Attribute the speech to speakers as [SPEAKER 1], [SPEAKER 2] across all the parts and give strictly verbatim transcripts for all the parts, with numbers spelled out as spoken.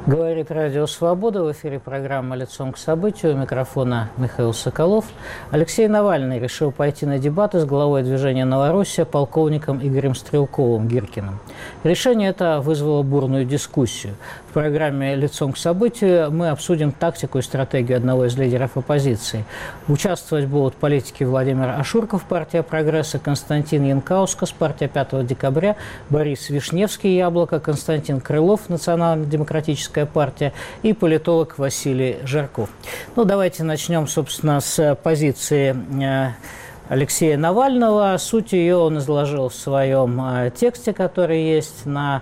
[SPEAKER 1] Говорит Радио Свобода. В эфире программа «Лицом к событию». У микрофона Михаил Соколов. Алексей Навальный решил пойти на дебаты с главой движения «Новороссия» полковником Игорем Стрелковым-Гиркиным. Решение это вызвало бурную дискуссию. В программе «Лицом к событию» мы обсудим тактику и стратегию одного из лидеров оппозиции. Участвовать будут политики Владимир Ашурков, партия «Прогресса», Константин Янкаускас, партия пятого декабря, Борис Вишневский, «Яблоко», Константин Крылов, Национально-демократическая партия, и политолог Василий Жарков. Ну, давайте начнем, собственно, с позиции Алексея Навального. Суть ее он изложил в своем тексте, который есть на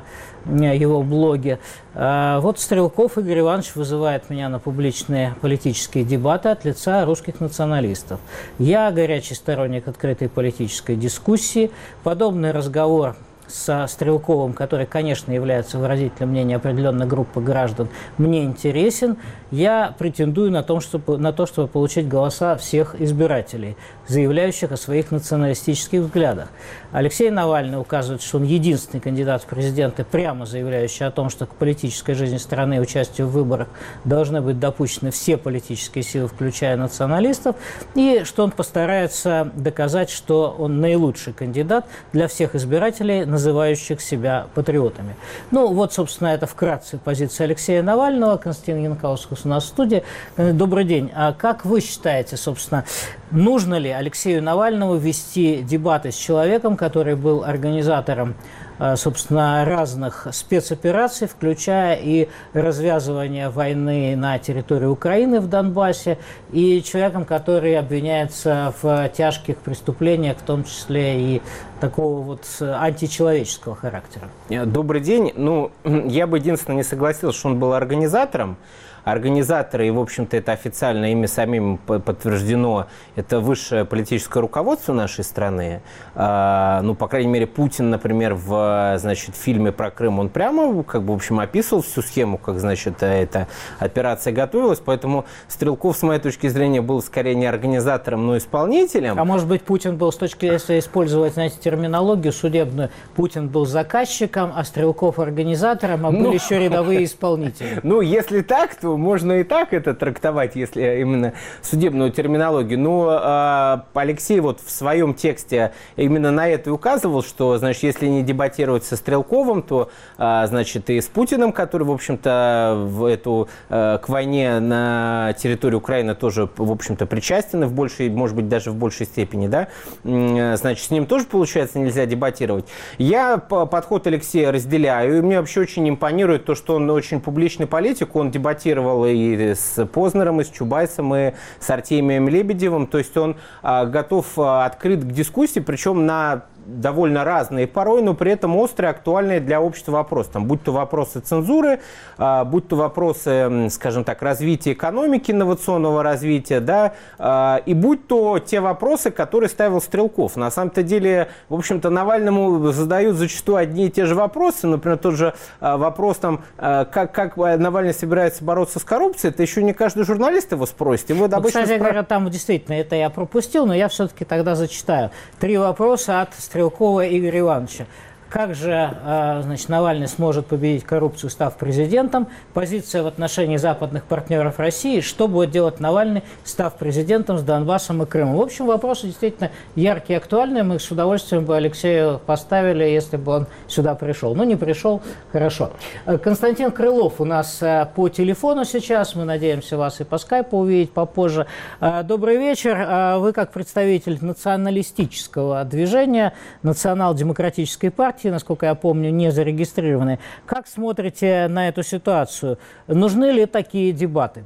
[SPEAKER 1] его блоге. Вот Стрелков Игорь Иванович вызывает меня на публичные политические дебаты от лица русских националистов. Я горячий сторонник открытой политической дискуссии. Подобный разговор со Стрелковым, который, конечно, является выразителем мнения определенной группы граждан, мне интересен. Я претендую на, том, чтобы, на то, чтобы получить голоса всех избирателей, заявляющих о своих националистических взглядах. Алексей Навальный указывает, что он единственный кандидат в президенты, прямо заявляющий о том, что к политической жизни страны и участию в выборах должны быть допущены все политические силы, включая националистов, и что он постарается доказать, что он наилучший кандидат для всех избирателей, называющих себя патриотами. Ну, вот, собственно, это вкратце позиция Алексея Навального. Константин Янкаускас у нас в студии. Добрый день. А как вы считаете, собственно, нужно ли Алексею Навальному вести дебаты с человеком, который был организатором, собственно, разных спецопераций, включая и развязывание войны на территории Украины в Донбассе, и человеком, который обвиняется в тяжких преступлениях, в том числе и такого вот античеловеческого характера?
[SPEAKER 2] Добрый день. Ну, я бы единственное не согласился, что он был организатором. Организаторы, и, в общем-то, это официально ими самим подтверждено, это высшее политическое руководство нашей страны. А, ну, по крайней мере, Путин, например, в, значит, фильме про Крым, он прямо, как бы, в общем, описывал всю схему, как, значит, эта операция готовилась, поэтому Стрелков, с моей точки зрения, был скорее не организатором, но исполнителем.
[SPEAKER 1] А может быть, Путин был, с точки, если использовать, знаете, терминологию судебную, Путин был заказчиком, а Стрелков организатором, а были ну, еще рядовые исполнители?
[SPEAKER 2] Ну, если так, то можно и так это трактовать, если именно судебную терминологию. Но э, Алексей вот в своем тексте именно на это и указывал, что, значит, если не дебатировать со Стрелковым, то, э, значит, и с Путиным, который, в общем-то, в эту, э, к войне на территории Украины тоже, в общем-то, причастен, в большей, может быть, даже в большей степени, да, э, значит, с ним тоже, получается, нельзя дебатировать. Я подход Алексея разделяю, и мне вообще очень импонирует то, что он очень публичный политик, он дебатировал и с Познером, и с Чубайсом, и с Артемием Лебедевым. То есть он а, готов а, открыт к дискуссии, причем на довольно разные порой, но при этом острые, актуальные для общества вопросы. Там, будь то вопросы цензуры, а, будь то вопросы, скажем так, развития экономики, инновационного развития, да, а, и будь то те вопросы, которые ставил Стрелков. На самом-то деле, в общем-то, Навальному задают зачастую одни и те же вопросы. Например, тот же а, вопрос, там, а, как, как Навальный собирается бороться с коррупцией, это еще не каждый журналист его спросит. Его
[SPEAKER 1] ну,
[SPEAKER 2] обычно
[SPEAKER 1] кстати
[SPEAKER 2] спро...
[SPEAKER 1] говоря, там действительно это я пропустил, но я все-таки тогда зачитаю. Три вопроса от Стрелкова Игоря Ивановича. Как же, значит, Навальный сможет победить коррупцию, став президентом? Позиция в отношении западных партнеров России. Что будет делать Навальный, став президентом с Донбассом и Крымом? В общем, вопросы действительно яркие и актуальные. Мы с удовольствием бы Алексею поставили, если бы он сюда пришел. Ну, не пришел, хорошо. Константин Крылов у нас по телефону сейчас. Мы надеемся вас и по скайпу увидеть попозже. Добрый вечер. Вы как представитель националистического движения, национал-демократической партии, насколько я помню, не зарегистрированы. Как смотрите на эту ситуацию? Нужны ли такие дебаты?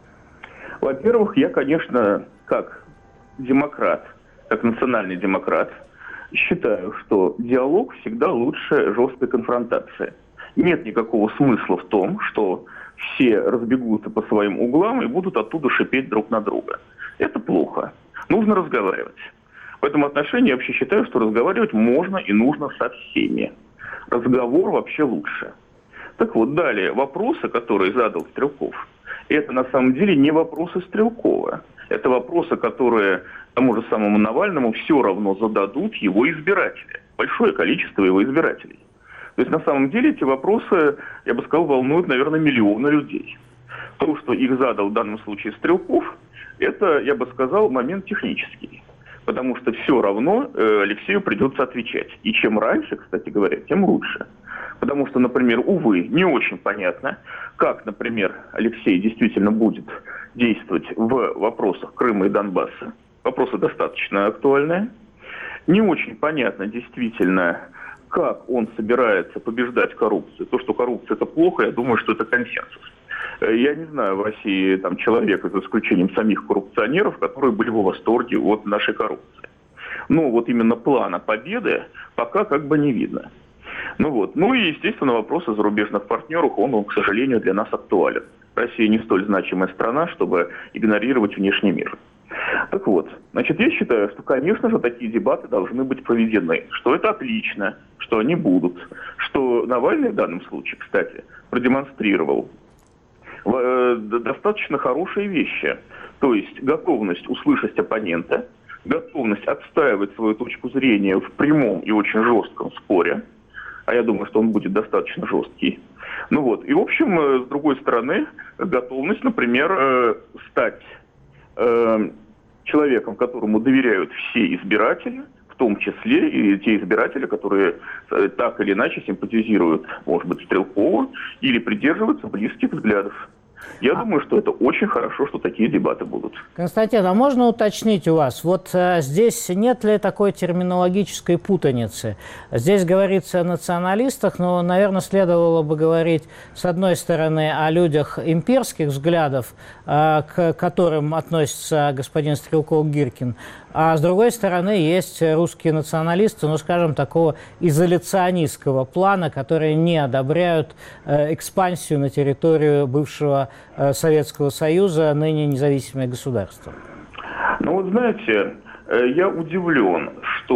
[SPEAKER 3] Во-первых, я, конечно, как демократ, как национальный демократ, считаю, что диалог всегда лучше жесткой конфронтации. Нет никакого смысла в том, что все разбегутся по своим углам и будут оттуда шипеть друг на друга. Это плохо. Нужно разговаривать. В этом отношении я вообще считаю, что разговаривать можно и нужно со всеми. Разговор вообще лучше. Так вот, далее, вопросы, которые задал Стрелков, это на самом деле не вопросы Стрелкова. Это вопросы, которые тому же самому Навальному все равно зададут его избиратели. Большое количество его избирателей. То есть на самом деле эти вопросы, я бы сказал, волнуют, наверное, миллионы людей. То, что их задал в данном случае Стрелков, это, я бы сказал, момент технический. Потому что все равно э, Алексею придется отвечать. И чем раньше, кстати говоря, тем лучше. Потому что, например, увы, не очень понятно, как, например, Алексей действительно будет действовать в вопросах Крыма и Донбасса. Вопросы достаточно актуальные. Не очень понятно действительно, как он собирается побеждать коррупцию. То, что коррупция – это плохо, я думаю, что это консенсус. Я не знаю в России там, человека, за исключением самих коррупционеров, которые были в восторге от нашей коррупции. Но вот именно плана победы пока как бы не видно. Ну, вот. Ну и, естественно, вопрос о зарубежных партнерах, он, он, к сожалению, для нас актуален. Россия не столь значимая страна, чтобы игнорировать внешний мир. Так вот, значит, я считаю, что, конечно же, такие дебаты должны быть проведены, что это отлично, что они будут, что Навальный в данном случае, кстати, продемонстрировал достаточно хорошие вещи, то есть готовность услышать оппонента, готовность отстаивать свою точку зрения в прямом и очень жестком споре, а я думаю, что он будет достаточно жесткий. Ну вот, и в общем, с другой стороны, готовность, например, стать человеком, которому доверяют все избиратели, в том числе и те избиратели, которые так или иначе симпатизируют, может быть, Стрелкову или придерживаются близких взглядов. Я а... думаю, что это очень хорошо, что такие дебаты будут.
[SPEAKER 1] Константин, а можно уточнить у вас, вот а, здесь нет ли такой терминологической путаницы? Здесь говорится о националистах, но, наверное, следовало бы говорить, с одной стороны, о людях имперских взглядов, а, к которым относится господин Стрелков-Гиркин, а с другой стороны, есть русские националисты, ну, скажем, такого изоляционистского плана, которые не одобряют э, экспансию на территорию бывшего э, Советского Союза, ныне независимое государство.
[SPEAKER 3] Ну, вот знаете, э, я удивлен,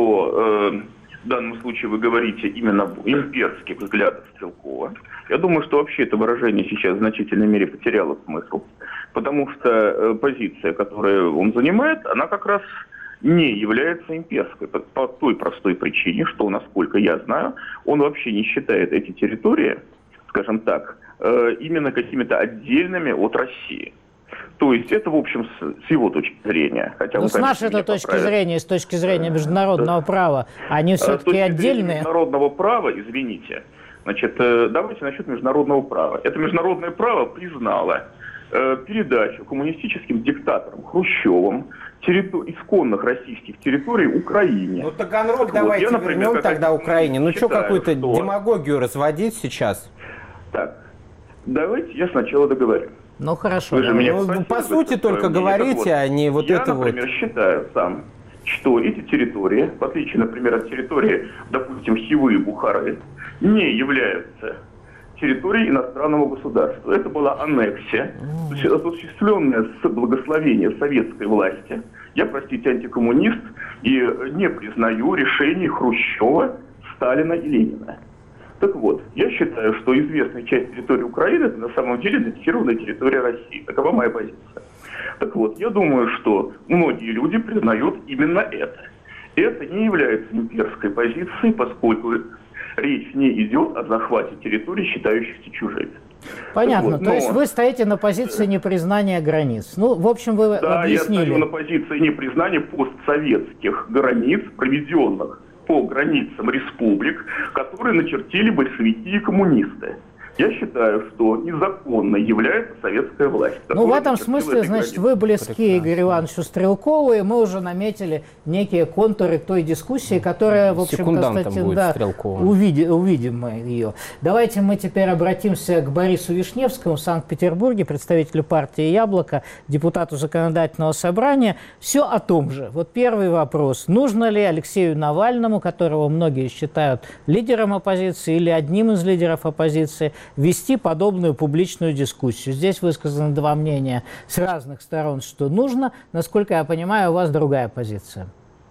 [SPEAKER 3] что э, в данном случае вы говорите именно об имперских взглядах Стрелкова. Я думаю, что вообще это выражение сейчас в значительной мере потеряло смысл, потому что э, позиция, которую он занимает, она как раз не является имперской, по, по той простой причине, что, насколько я знаю, он вообще не считает эти территории, скажем так, э, именно какими-то отдельными от России. То есть это, в общем, с, с его точки зрения. Хотя
[SPEAKER 1] Но
[SPEAKER 3] он,
[SPEAKER 1] с нашей точки поправит. зрения, с точки зрения международного да. права, они все-таки отдельные?
[SPEAKER 3] Международного права, извините, значит, э, давайте насчет международного права. Это международное право признало э, передачу коммунистическим диктаторам Хрущевым территор... исконных российских территорий Украине.
[SPEAKER 2] Ну, Таганрог так давайте вот, я, например, вернем тогда Украине. Ну, что какую-то что... демагогию разводить сейчас?
[SPEAKER 3] Так, давайте я сначала договорю.
[SPEAKER 1] Ну, хорошо.
[SPEAKER 3] Вы же меня
[SPEAKER 2] ну, по сути только говорите, вот, а не вот
[SPEAKER 3] я,
[SPEAKER 2] это вот. Я,
[SPEAKER 3] например, считаю сам, что эти территории, в отличие, например, от территории, допустим, Хивы и Бухары, не являются территорией иностранного государства. Это была аннексия, mm. осуществленная с благословения советской власти. Я, простите, антикоммунист и не признаю решений Хрущева, Сталина и Ленина. Так вот, я считаю, что известная часть территории Украины это на самом деле аннексированная территория России. Такова моя позиция. Так вот, я думаю, что многие люди признают именно это. Это не является имперской позицией, поскольку речь не идет о захвате территорий, считающихся чужими.
[SPEAKER 1] Понятно. Вот, но... То есть вы стоите на позиции непризнания границ. Ну, в общем, вы
[SPEAKER 3] да,
[SPEAKER 1] объяснили.
[SPEAKER 3] Да, я стою на позиции непризнания постсоветских границ, проведенных по границам республик, которые начертили большевики и коммунисты. Я считаю, что незаконно является советская власть.
[SPEAKER 1] Ну, в этом смысле, значит, вы близки Игорю Ивановичу Стрелкову, и мы уже наметили некие контуры той дискуссии, которая, в общем, Константин, да, увидим, увидим мы ее. Давайте мы теперь обратимся к Борису Вишневскому в Санкт-Петербурге, представителю партии «Яблоко», депутату Законодательного собрания. Все о том же. Вот первый вопрос. Нужно ли Алексею Навальному, которого многие считают лидером оппозиции или одним из лидеров оппозиции, вести подобную публичную дискуссию? Здесь высказаны два мнения с разных сторон, что нужно. Насколько я понимаю, у вас другая позиция.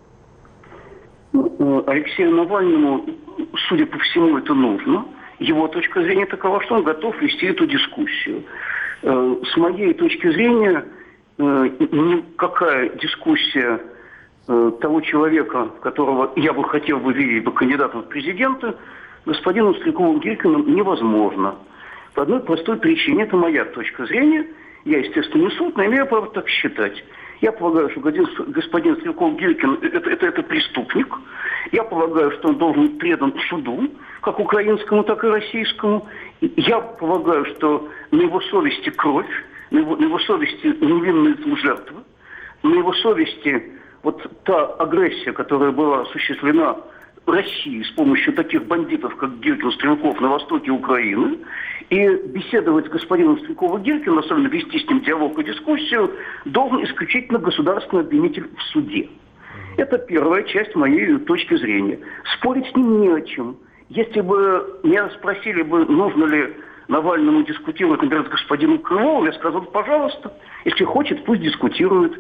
[SPEAKER 4] Алексею Навальному, судя по всему, это нужно. Его точка зрения такова, что он готов вести эту дискуссию. С моей точки зрения, никакая дискуссия того человека, которого я бы хотел бы видеть бы кандидатом в президенты, господином Стрелковым-Гиркиным невозможно. По одной простой причине. Это моя точка зрения. Я, естественно, не суд, но имею право так считать. Я полагаю, что господин Стрелков-Гиркин это, это, это преступник. Я полагаю, что он должен быть предан суду, как украинскому, так и российскому. Я полагаю, что на его совести кровь, на его, на его совести невинные жертвы, на его совести вот та агрессия, которая была осуществлена России с помощью таких бандитов, как Гиркин, Стрелков на востоке Украины, и беседовать с господином Стрелковым-Гиркиным, особенно вести с ним диалог и дискуссию, должен исключительно государственный обвинитель в суде. Это первая часть моей точки зрения. Спорить с ним не о чем. Если бы меня спросили бы, нужно ли Навальному дискутировать, например, с господином Крыловым, я сказал, пожалуйста, если хочет, пусть дискутирует.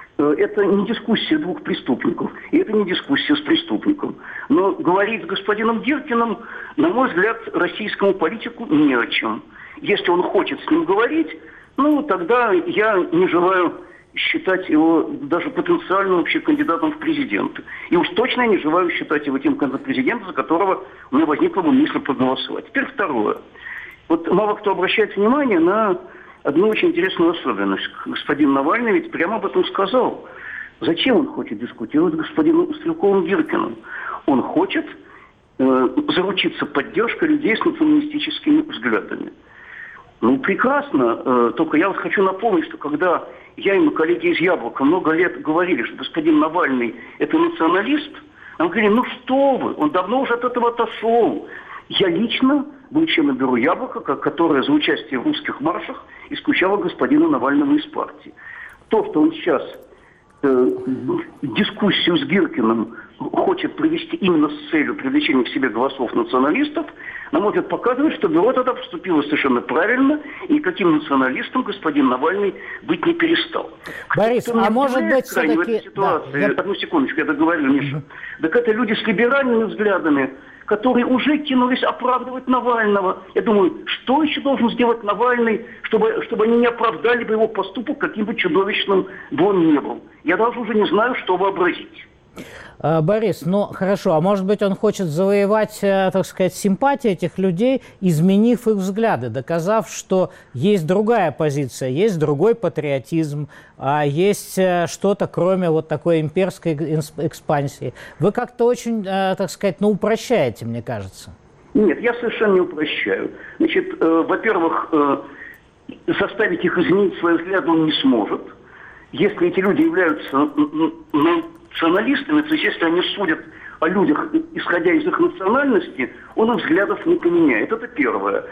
[SPEAKER 4] Это не дискуссия двух преступников, и это не дискуссия с преступником. Но говорить с господином Гиркиным, на мой взгляд, российскому политику не о чем. Если он хочет с ним говорить, ну, тогда я не желаю считать его даже потенциальным вообще кандидатом в президенты. И уж точно я не желаю считать его тем кандидатом в президенты, за которого у меня возникла бы мысль проголосовать. Теперь второе. Вот мало кто обращает внимание на одну очень интересную особенность. Господин Навальный ведь прямо об этом сказал. Зачем он хочет дискутировать с господином Стрелковым-Гиркиным? Он хочет э, заручиться поддержкой людей с националистическими взглядами. Ну, прекрасно. Э, только я вот хочу напомнить, что когда я и мои коллеги из «Яблока» много лет говорили, что господин Навальный – это националист, нам говорили, ну что вы, он давно уже от этого отошел. Я лично был членом бюро «Яблоко», которое за участие в русских маршах исключало господина Навального из партии. То, что он сейчас э, дискуссию с Гиркиным хочет провести именно с целью привлечения к себе голосов националистов, на мой взгляд, показывает, что бюро тогда поступило совершенно правильно, и никаким националистом господин Навальный быть не перестал.
[SPEAKER 1] Борис,
[SPEAKER 4] Кто
[SPEAKER 1] а может быть
[SPEAKER 4] все-таки... В этой ситуации, да, я... Одну секундочку, я договорю, Миша. Mm-hmm. Так это люди с либеральными взглядами, которые уже кинулись оправдывать Навального. Я думаю, что еще должен сделать Навальный, чтобы, чтобы они не оправдали бы его поступок, каким бы чудовищным бы он ни был. Я даже уже не знаю, что вообразить.
[SPEAKER 1] Борис, ну хорошо, а может быть он хочет завоевать, так сказать, симпатии этих людей, изменив их взгляды, доказав, что есть другая позиция, есть другой патриотизм, а есть что-то, кроме вот такой имперской экспансии. Вы как-то очень, так сказать, ну упрощаете, мне кажется.
[SPEAKER 4] Нет, я совершенно не упрощаю. Значит, э, во-первых, э, заставить их изменить свои взгляды он не сможет. Если эти люди являются националистами, то есть если они судят о людях, исходя из их национальности, он их взглядов не поменяет. Это первое.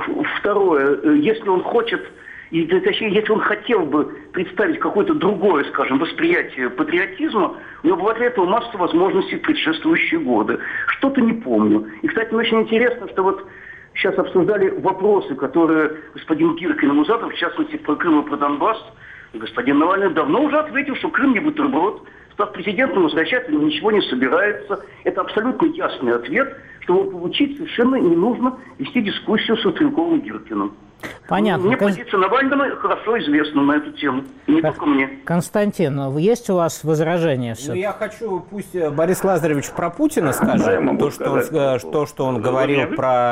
[SPEAKER 4] Второе, если он хочет, и, точнее, если он хотел бы представить какое-то другое, скажем, восприятие патриотизма, у него была для этого масса возможностей в предшествующие годы. Что-то не помню. И, кстати, очень интересно, что вот сейчас обсуждали вопросы, которые господин Гиркин ему задал, в частности, про Крым и про Донбасс. Господин Навальный давно уже ответил, что Крым не бутерброд. Став президентом, возвращаться ничего не собирается. Это абсолютно ясный ответ, что его получить совершенно не нужно вести дискуссию со Стрелковым Гиркиным.
[SPEAKER 1] Понятно.
[SPEAKER 4] Мне позиция Навального хорошо известна на эту тему. И не только мне.
[SPEAKER 1] Константин, есть у вас возражения?
[SPEAKER 2] Ну, я хочу, пусть Борис Лазаревич про Путина скажет, да, то, что он, то, что он говорил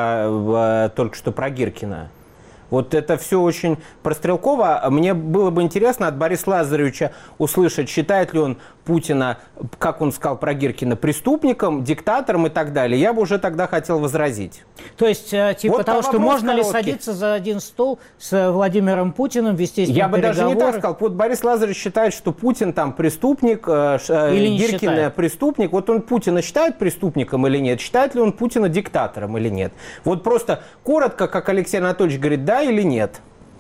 [SPEAKER 2] про, только что про Гиркина. Вот это все очень про Стрелкова. Мне было бы интересно от Бориса Лазаревича услышать, считает ли он Путина, как он сказал про Гиркина, преступником, диктатором и так далее. Я бы уже тогда хотел возразить.
[SPEAKER 1] То есть, типа вот того, что можно короткий. ли садиться за один стол с Владимиром Путиным, вести с ним
[SPEAKER 2] Я бы
[SPEAKER 1] переговоры?
[SPEAKER 2] даже не так сказал. Вот Борис Лазаревич считает, что Путин там преступник, или Гиркин преступник. Вот он Путина считает преступником или нет? Считает ли он Путина диктатором или нет? Вот просто коротко, как Алексей Анатольевич говорит, да или нет?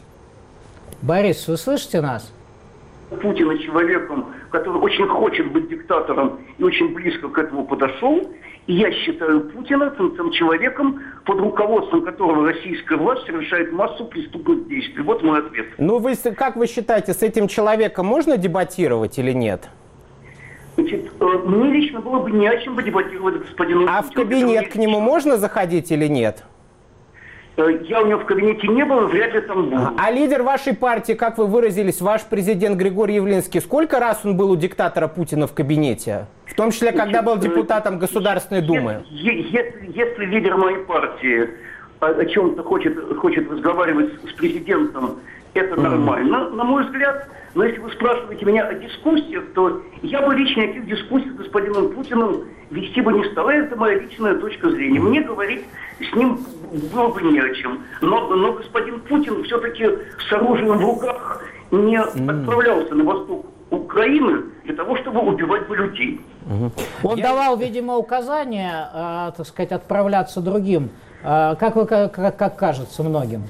[SPEAKER 1] Борис, вы слышите нас?
[SPEAKER 4] Путина человеком, который очень хочет быть диктатором и очень близко к этому подошел. И я считаю Путина тем человеком, под руководством которого российская власть совершает массу преступных действий. Вот мой ответ.
[SPEAKER 2] Ну, вы, как вы считаете, с этим человеком можно дебатировать или нет?
[SPEAKER 4] Значит, мне лично было бы не о чем бы дебатировать с господином
[SPEAKER 2] А
[SPEAKER 4] Путиным.
[SPEAKER 2] в кабинет к нему можно заходить или нет?
[SPEAKER 4] Я у него в кабинете не был, вряд ли там был.
[SPEAKER 2] А, а лидер вашей партии, как вы выразились, ваш президент Григорий Явлинский, сколько раз он был у диктатора Путина в кабинете? В том числе, когда был депутатом Государственной Думы?
[SPEAKER 4] Если, если лидер моей партии о чем-то хочет, хочет разговаривать с президентом, это нормально, mm-hmm. на мой взгляд. Но если вы спрашиваете меня о дискуссиях, то я бы лично никаких дискуссий с господином Путиным вести бы не стала. Это моя личная точка зрения. Мне говорить с ним было бы не о чем. Но, но господин Путин все-таки с оружием в руках не mm. отправлялся на восток Украины для того, чтобы убивать бы людей.
[SPEAKER 1] Mm-hmm. Он я... давал, видимо, указания, э, так сказать, отправляться другим. Э, как, вы, как, как кажется многим?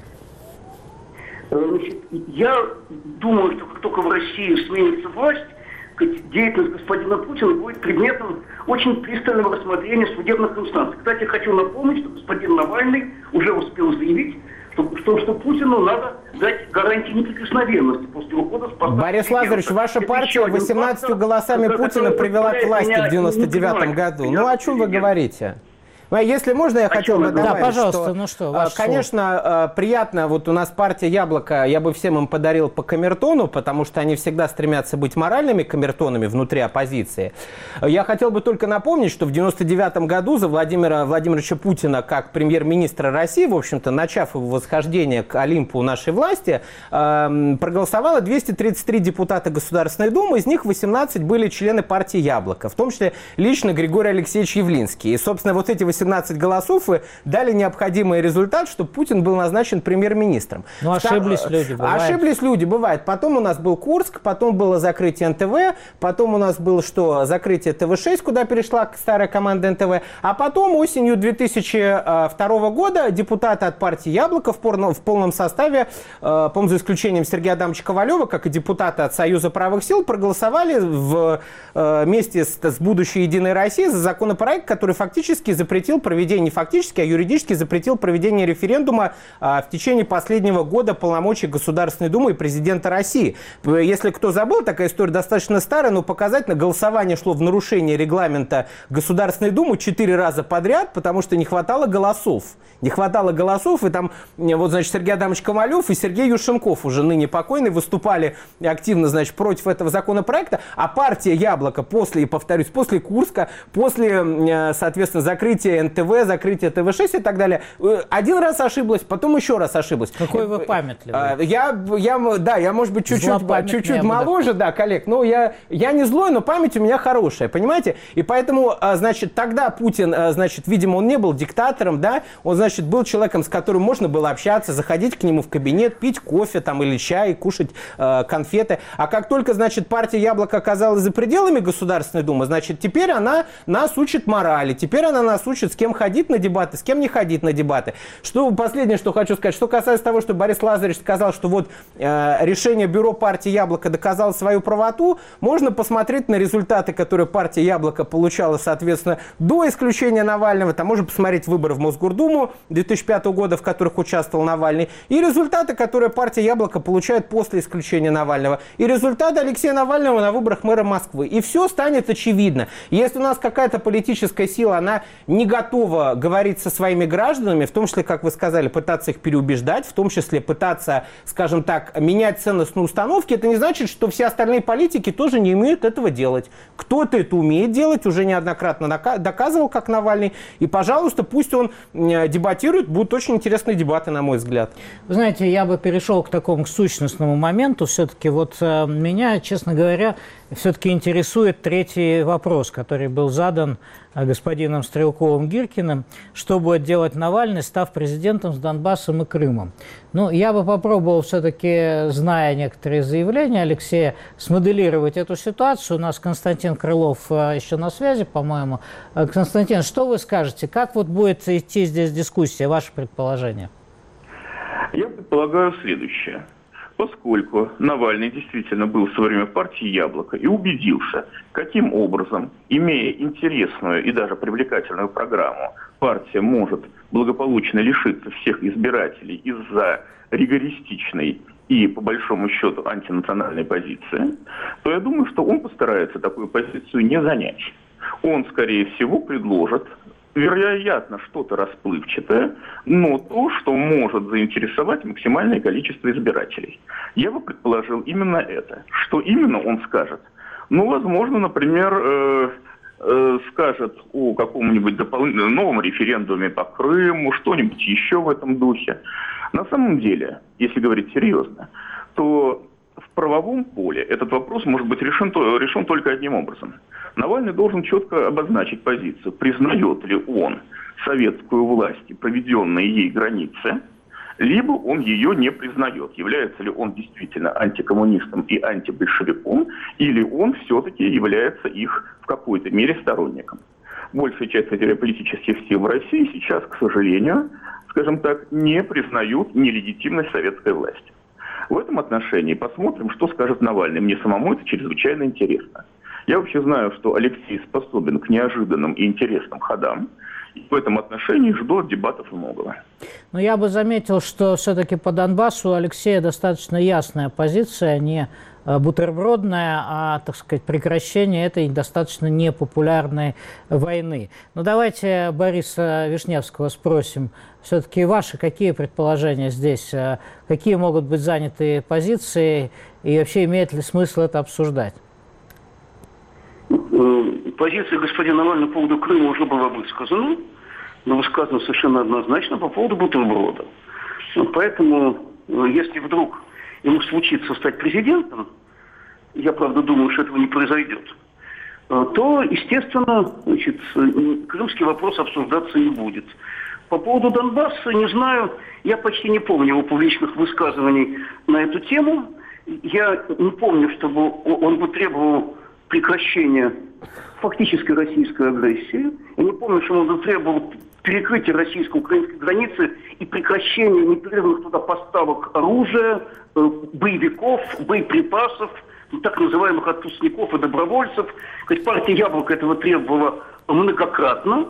[SPEAKER 4] Значит, я думаю, что как только в России сменится власть, деятельность господина Путина будет предметом очень пристального рассмотрения судебных инстанций. Кстати, хочу напомнить, что господин Навальный уже успел заявить, что, что, что Путину надо дать гарантии неприкосновенности после ухода с поста.
[SPEAKER 2] Борис Лазаревич, ваша партия восемнадцатью голосами Путина привела к власти в девяносто девятом году. Ну о чем вы говорите? Если можно, я а хотел бы добавить,
[SPEAKER 1] да, пожалуйста,
[SPEAKER 2] что,
[SPEAKER 1] ну что,
[SPEAKER 2] конечно,
[SPEAKER 1] слово.
[SPEAKER 2] приятно, вот у нас партия «Яблоко», я бы всем им подарил по камертону, потому что они всегда стремятся быть моральными камертонами внутри оппозиции. Я хотел бы только напомнить, что в девяносто девятом году за Владимира Владимировича Путина как премьер-министра России, в общем-то, начав его восхождение к Олимпу нашей власти, проголосовало двести тридцать три депутата Государственной Думы, из них восемнадцать были члены партии «Яблоко», в том числе лично Григорий Алексеевич Явлинский. И, собственно, вот эти восемнадцать голосов и дали необходимый результат, чтобы Путин был назначен премьер-министром.
[SPEAKER 1] Ну, ошиблись Втор... люди, бывает.
[SPEAKER 2] Ошиблись люди, бывает. Потом у нас был Курск, потом было закрытие эн тэ вэ, потом у нас было что? Закрытие тэ вэ шесть, куда перешла старая команда эн тэ вэ, а потом осенью две тысячи второго года депутаты от партии «Яблоко» в полном, в полном составе, по-моему, за исключением Сергея Адамовича Ковалева, как и депутаты от Союза правых сил, проголосовали в, вместе с, с будущей «Единой Россией» за законопроект, который фактически запретил проведение, не фактически, а юридически запретил проведение референдума а, в течение последнего года полномочий Государственной Думы и президента России. Если кто забыл, такая история достаточно старая, но показательно, голосование шло в нарушение регламента Государственной Думы четыре раза подряд, потому что не хватало голосов. Не хватало голосов, и там, вот, значит, Сергей Адамович Ковалев и Сергей Юшенков, уже ныне покойный, выступали активно, значит, против этого законопроекта, а партия «Яблоко» после, и повторюсь, после Курска, после, соответственно, закрытия эн тэ вэ, закрытие тэ вэ шесть и так далее. Один раз ошиблась, потом еще раз ошиблась.
[SPEAKER 1] Какой вы памятливый.
[SPEAKER 2] Я, я, да, я, может быть, чуть-чуть, чуть-чуть моложе, да, коллег, но я, я не злой, но память у меня хорошая, понимаете? И поэтому, значит, тогда Путин, значит, видимо, он не был диктатором, да, он, значит, был человеком, с которым можно было общаться, заходить к нему в кабинет, пить кофе там или чай, кушать э, конфеты. А как только, значит, партия «Яблоко» оказалась за пределами Государственной Думы, значит, теперь она нас учит морали, теперь она нас учит, с кем ходить на дебаты, с кем не ходить на дебаты. Что, последнее, что хочу сказать, что касается того, что Борис Лазаревич сказал, что вот э, решение бюро партии «Яблоко» доказало свою правоту, можно посмотреть на результаты, которые партия «Яблоко» получала, соответственно, до исключения Навального. Там можно посмотреть выборы в Мосгордуму две тысячи пятого года, в которых участвовал Навальный, и результаты, которые партия «Яблоко» получает после исключения Навального, и результаты Алексея Навального на выборах мэра Москвы. И все станет очевидно. Если у нас какая-то политическая сила, она не готова говорить со своими гражданами, в том числе, как вы сказали, пытаться их переубеждать, в том числе пытаться, скажем так, менять ценностные установки, это не значит, что все остальные политики тоже не умеют этого делать. Кто-то это умеет делать, уже неоднократно доказывал, как Навальный, и, пожалуйста, пусть он дебатирует, будут очень интересные дебаты, на мой взгляд.
[SPEAKER 1] Вы знаете, я бы перешел к такому к сущностному моменту. Все-таки вот э, меня, честно говоря, все-таки интересует третий вопрос, который был задан господином Стрелковым-Гиркиным. Что будет делать Навальный, став президентом с Донбассом и Крымом? Ну, я бы попробовал все-таки, зная некоторые заявления Алексея, смоделировать эту ситуацию. У нас Константин Крылов еще на связи, по-моему. Константин, что вы скажете? Как вот будет идти здесь дискуссия, ваше предположение?
[SPEAKER 3] Я предполагаю следующее. Поскольку Навальный действительно был в свое время в партии «Яблоко» и убедился, каким образом, имея интересную и даже привлекательную программу, партия может благополучно лишиться всех избирателей из-за ригористичной и, по большому счету, антинациональной позиции, то я думаю, что он постарается такую позицию не занять. Он, скорее всего, предложит вероятно, что-то расплывчатое, но то, что может заинтересовать максимальное количество избирателей. Я бы предположил именно это. Что именно он скажет? Ну, возможно, например, э, э, скажет о каком-нибудь дополнительном новом референдуме по Крыму, что-нибудь еще в этом духе. На самом деле, если говорить серьезно, то в правовом поле этот вопрос может быть решен, решен только одним образом. Навальный должен четко обозначить позицию, признает ли он советскую власть и проведенные ей границы, либо он ее не признает. Является ли он действительно антикоммунистом и антибольшевиком, или он все-таки является их в какой-то мере сторонником. Большая часть политических сил в России сейчас, к сожалению, скажем так, не признают нелегитимность советской власти. В этом отношении посмотрим, что скажет Навальный. Мне самому это чрезвычайно интересно. Я вообще знаю, что Алексей способен к неожиданным и интересным ходам. И в этом отношении жду от дебатов многого.
[SPEAKER 1] Но я бы заметил, что все-таки по Донбассу у Алексея достаточно ясная позиция, не бутербродная, а, так сказать, прекращение этой достаточно непопулярной войны. Но давайте Бориса Вишневского спросим. Все-таки ваши какие предположения здесь? Какие могут быть заняты позиции? И вообще имеет ли смысл это обсуждать?
[SPEAKER 4] Позиция господина Навального по поводу Крыма уже была высказана, но высказана совершенно однозначно по поводу бутерброда. Поэтому, если вдруг ему случится стать президентом, я, правда, думаю, что этого не произойдет, то, естественно, значит, крымский вопрос обсуждаться не будет. По поводу Донбасса, не знаю, я почти не помню его публичных высказываний на эту тему. Я не помню, чтобы он бы требовал прекращения фактической российской агрессии. Я не помню, что он требовал перекрытия российско-украинской границы и прекращения непрерывных туда поставок оружия, боевиков, боеприпасов, так называемых отпускников и добровольцев. Партия «Яблоко» этого требовала многократно.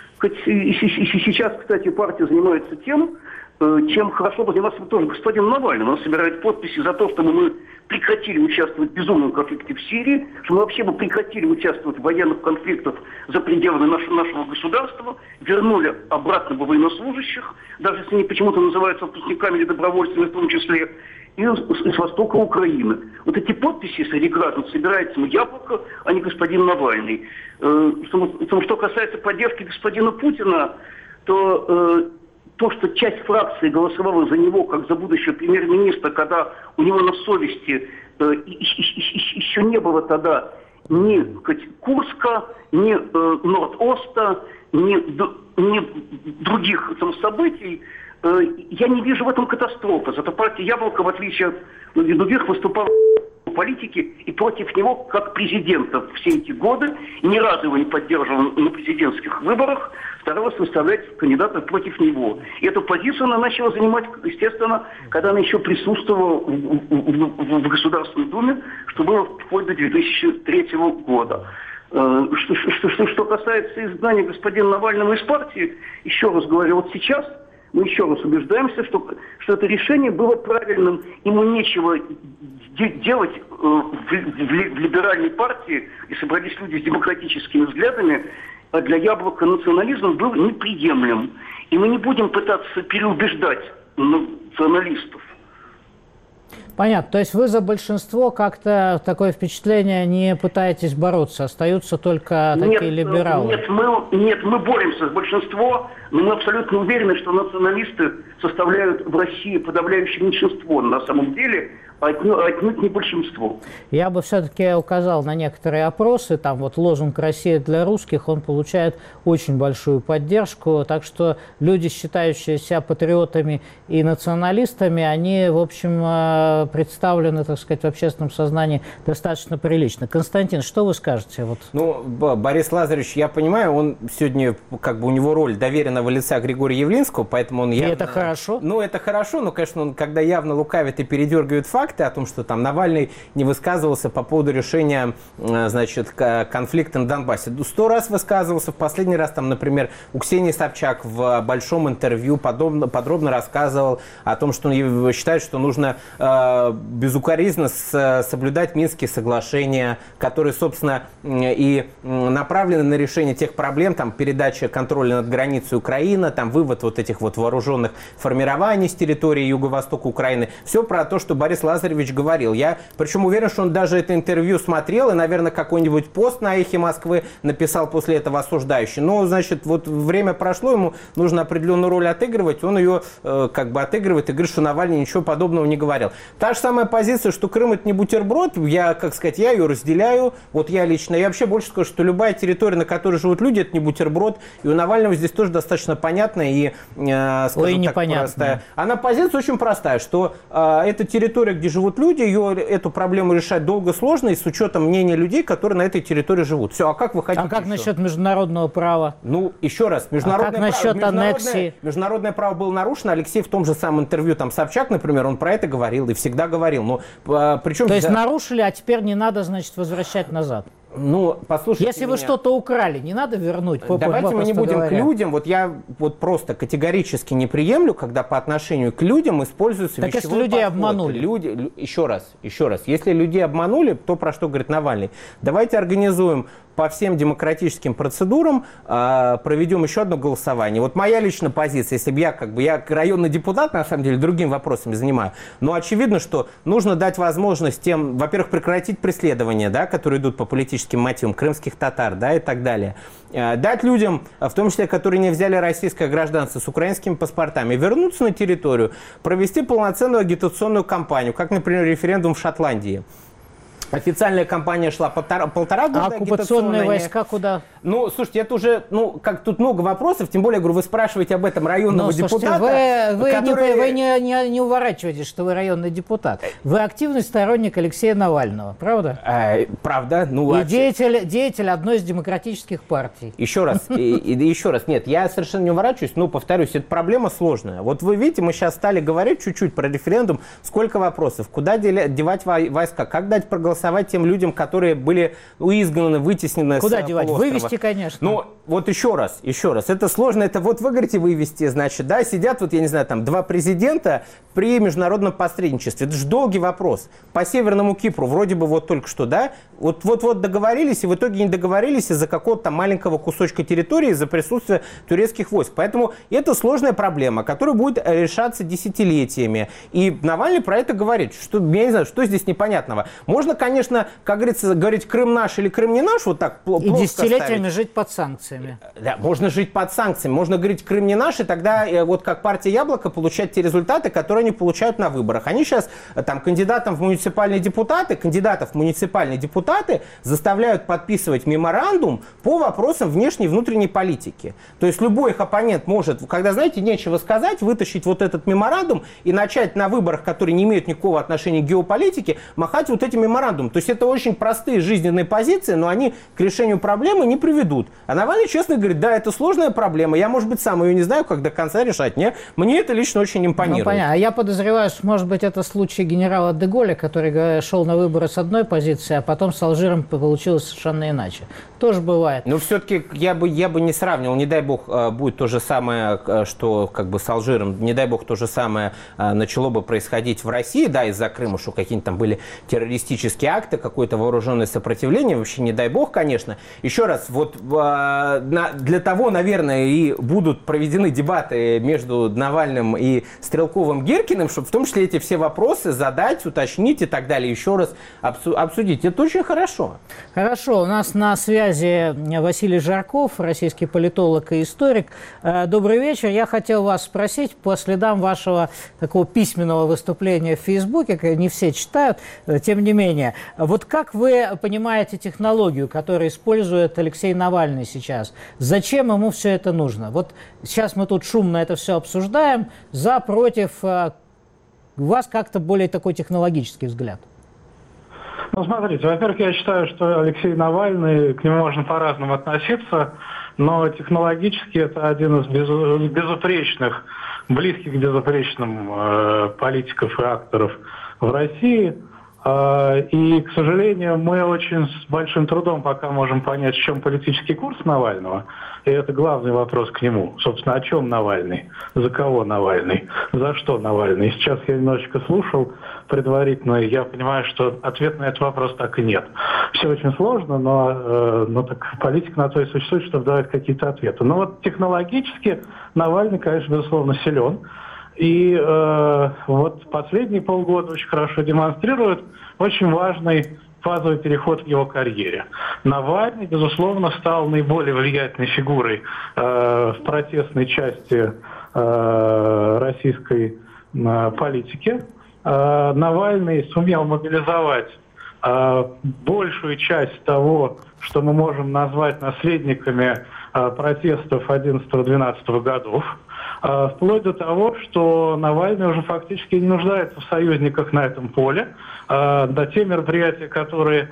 [SPEAKER 4] И сейчас, кстати, партия занимается тем, чем хорошо бы заниматься тоже господин Навальный. Он собирает подписи за то, чтобы мы прекратили участвовать в безумном конфликте в Сирии, что мы вообще бы прекратили участвовать в военных конфликтах за пределами нашего, нашего государства, вернули обратно бы военнослужащих, даже если они почему-то называются отпускниками или добровольцами в том числе, и с, с востока Украины. Вот эти подписи среди граждан собирается «Яблоко», а не господин Навальный. Э, что, что касается поддержки господина Путина, то... Э, То, что часть фракции голосовала за него, как за будущего премьер-министра, когда у него на совести э, еще не было тогда ни Курска, ни э, Норд-Оста, ни, ни других там, событий, э, я не вижу в этом катастрофы. Зато партия «Яблоко», в отличие от других, выступала в политике и против него как президента все эти годы, ни разу его не поддерживал на президентских выборах, старалась выставлять кандидатов против него. И эту позицию она начала занимать, естественно, когда она еще присутствовала в, в, в, в Государственной Думе, что было вплоть до две тысячи третьего года. Что, что, что, что касается изгнания господина Навального из партии, еще раз говорю, вот сейчас мы еще раз убеждаемся, что, что это решение было правильным, ему нечего делать в, в, в либеральной партии, и собрались люди с демократическими взглядами, а для «Яблока» национализм был неприемлем. И мы не будем пытаться переубеждать националистов.
[SPEAKER 1] Понятно. То есть вы за большинство как-то такое впечатление не пытаетесь бороться, остаются только
[SPEAKER 4] нет,
[SPEAKER 1] такие либералы?
[SPEAKER 4] Нет мы, нет, мы боремся с большинством, но мы абсолютно уверены, что националисты составляют в России подавляющее меньшинство на самом деле, а отнюдь не большинство.
[SPEAKER 1] Я бы все-таки указал на некоторые опросы. Там вот лозунг «Россия для русских», он получает очень большую поддержку. Так что люди, считающие себя патриотами и националистами, они, в общем, представлены, так сказать, в общественном сознании достаточно прилично. Константин, что вы скажете? Вот.
[SPEAKER 2] Ну, Борис Лазаревич, я понимаю, он сегодня, как бы у него роль доверенного лица Григория Явлинского, поэтому он явно...
[SPEAKER 1] И это хорошо. хорошо.
[SPEAKER 2] Ну, это хорошо, но, конечно, он, когда явно лукавит и передергивает факты о том, что там Навальный не высказывался по поводу решения, значит, конфликта на Донбассе. Сто раз высказывался, в последний раз, там, например, у Ксении Собчак в большом интервью подобно, подробно рассказывал о том, что он считает, что нужно э, безукоризненно с, соблюдать Минские соглашения, которые, собственно, и направлены на решение тех проблем, там, передача контроля над границей Украины, там, вывод вот этих вот вооруженных формирований с территории юго-востока Украины. Все про то, что Борис Лазаревич говорил. Я, причем, уверен, что он даже это интервью смотрел и, наверное, какой-нибудь пост на «Эхе Москвы» написал после этого осуждающий. Но, значит, вот время прошло, ему нужно определенную роль отыгрывать, он ее э, как бы отыгрывает и говорит, что Навальный ничего подобного не говорил. Та же самая позиция, что Крым — это не бутерброд, я, как сказать, я ее разделяю, вот я лично. Я вообще больше скажу, что любая территория, на которой живут люди, это не бутерброд, и у Навального здесь тоже достаточно понятная и, э, скажем
[SPEAKER 1] Ой,
[SPEAKER 2] так, простая. Она позиция очень простая, что э, эта территория, где живут люди, ее, эту проблему решать долго, сложно, и с учетом мнения людей, которые на этой территории живут. Все, а как вы хотите?
[SPEAKER 1] А как
[SPEAKER 2] еще?
[SPEAKER 1] насчет международного права?
[SPEAKER 2] Ну, еще раз, международное,
[SPEAKER 1] а как насчет
[SPEAKER 2] право, международное,
[SPEAKER 1] аннексии?
[SPEAKER 2] Международное право было нарушено. Алексей в том же самом интервью, там, Собчак, например, он про это говорил и всегда говорил. Но, а, причем...
[SPEAKER 1] То есть
[SPEAKER 2] за...
[SPEAKER 1] нарушили, а теперь не надо, значит, возвращать назад?
[SPEAKER 2] Ну, послушайте
[SPEAKER 1] Если
[SPEAKER 2] меня.
[SPEAKER 1] вы что-то украли, не надо вернуть.
[SPEAKER 2] Давайте мы не будем
[SPEAKER 1] говоря.
[SPEAKER 2] к людям. Вот я вот просто категорически не приемлю, когда по отношению к людям используется
[SPEAKER 1] так
[SPEAKER 2] вещевой
[SPEAKER 1] если людей
[SPEAKER 2] подход.
[SPEAKER 1] обманули.
[SPEAKER 2] Люди, еще раз, еще раз. Если людей обманули, то про что говорит Навальный? Давайте организуем по всем демократическим процедурам, э, проведем еще одно голосование. Вот моя личная позиция, если бы я, как бы, я районный депутат, на самом деле, другими вопросами занимаю, но очевидно, что нужно дать возможность тем, во-первых, прекратить преследования, да, которые идут по политическим мотивам, крымских татар, да, и так далее. Э, дать людям, в том числе, которые не взяли российское гражданство с украинскими паспортами, вернуться на территорию, провести полноценную агитационную кампанию, как, например, референдум в Шотландии. Официальная кампания шла полтора, полтора года.
[SPEAKER 1] А оккупационные войска куда?
[SPEAKER 2] Ну, слушайте, это уже, ну, как тут много вопросов, тем более, говорю, вы спрашиваете об этом районного
[SPEAKER 1] Но, слушайте,
[SPEAKER 2] депутата.
[SPEAKER 1] Вы, вы,
[SPEAKER 2] который...
[SPEAKER 1] не, вы не, не, не уворачиваетесь, что вы районный депутат. Вы активный сторонник Алексея Навального, правда?
[SPEAKER 2] А, правда. Ну,
[SPEAKER 1] и
[SPEAKER 2] а
[SPEAKER 1] деятель, деятель одной из демократических партий.
[SPEAKER 2] Еще раз, и, и, еще раз, нет, я совершенно не уворачиваюсь, но, повторюсь, это проблема сложная. Вот вы видите, мы сейчас стали говорить чуть-чуть про референдум, сколько вопросов, куда девать войска, как дать проголосовать тем людям, которые были изгнаны, вытеснены
[SPEAKER 1] куда
[SPEAKER 2] с
[SPEAKER 1] девать?
[SPEAKER 2] полуострова.
[SPEAKER 1] Вывести, конечно.
[SPEAKER 2] Ну, вот еще раз, еще раз, это сложно, это вот вы говорите вывести, значит, да, сидят вот, я не знаю, там, два президента при международном посредничестве. Это же долгий вопрос. По Северному Кипру вроде бы вот только что, да, вот-вот-вот договорились, и в итоге не договорились из-за какого-то там маленького кусочка территории, из-за присутствия турецких войск. Поэтому это сложная проблема, которая будет решаться десятилетиями. И Навальный про это говорит, что, я не знаю, что здесь непонятного. Можно, конечно, как говорится, говорить Крым наш или Крым не наш, вот так плоско
[SPEAKER 1] и десятилетиями
[SPEAKER 2] ставить.
[SPEAKER 1] Жить под санкциями.
[SPEAKER 2] Да, можно жить под санкциями, можно говорить Крым не наш, и тогда вот как партия Яблоко получать те результаты, которые они получают на выборах. Они сейчас там кандидатам в муниципальные депутаты, кандидатов в муниципальные депутаты заставляют подписывать меморандум по вопросам внешней и внутренней политики. То есть любой их оппонент может, когда, знаете, нечего сказать, вытащить вот этот меморандум и начать на выборах, которые не имеют никакого отношения к геополитике, махать вот этим меморандумом. То есть это очень простые жизненные позиции, но они к решению проблемы не приведут. А Навальный честно говорит, да, это сложная проблема, я, может быть, сам ее не знаю, как до конца решать. Не? Мне это лично очень импонирует.
[SPEAKER 1] Ну, понятно. А я подозреваю, что, может быть, это случай генерала де Голля, который шел на выборы с одной позиции, а потом с Алжиром получилось совершенно иначе. Тоже бывает.
[SPEAKER 2] Но все-таки я бы, я бы не сравнивал, не дай бог будет то же самое, что как бы с Алжиром, не дай бог то же самое начало бы происходить в России, да, из-за Крыма, что какие-то там были террористические акты, какое-то вооруженное сопротивление, вообще не дай бог, конечно. Еще раз, вот для того, наверное, и будут проведены дебаты между Навальным и Стрелковым-Гиркиным, чтобы в том числе эти все вопросы задать, уточнить и так далее, еще раз обсудить. Это очень хорошо.
[SPEAKER 1] Хорошо. У нас на связи Василий Жарков, российский политолог и историк. Добрый вечер. Я хотел вас спросить по следам вашего такого письменного выступления в Фейсбуке, не все читают, тем не менее. Вот как вы понимаете технологию, которую использует Алексей Навальный сейчас? Зачем ему все это нужно? Вот сейчас мы тут шумно это все обсуждаем. За, против. У вас как-то более такой технологический взгляд.
[SPEAKER 5] Ну, смотрите, во-первых, я считаю, что Алексей Навальный, к нему можно по-разному относиться. но технологически это один из без, безупречных, близких к безупречным э, политиков и акторов в России. И, к сожалению, мы очень с большим трудом пока можем понять, в чем политический курс Навального. И это главный вопрос к нему. Собственно, о чем Навальный? За кого Навальный? За что Навальный? Сейчас я немножечко слушал предварительно, и я понимаю, что ответ на этот вопрос так и нет. Все очень сложно, но, но так политика на то и существует, чтобы давать какие-то ответы. Но вот технологически Навальный, конечно, безусловно, силен. И э, вот последние полгода очень хорошо демонстрируют очень важный фазовый переход в его карьере. Навальный, безусловно, стал наиболее влиятельной фигурой э, в протестной части э, российской э, политики. Э, Навальный сумел мобилизовать э, большую часть того, что мы можем назвать наследниками э, протестов одиннадцатого-двенадцатого годов. Вплоть до того, что Навальный уже фактически не нуждается в союзниках на этом поле. Да, те мероприятия, которые,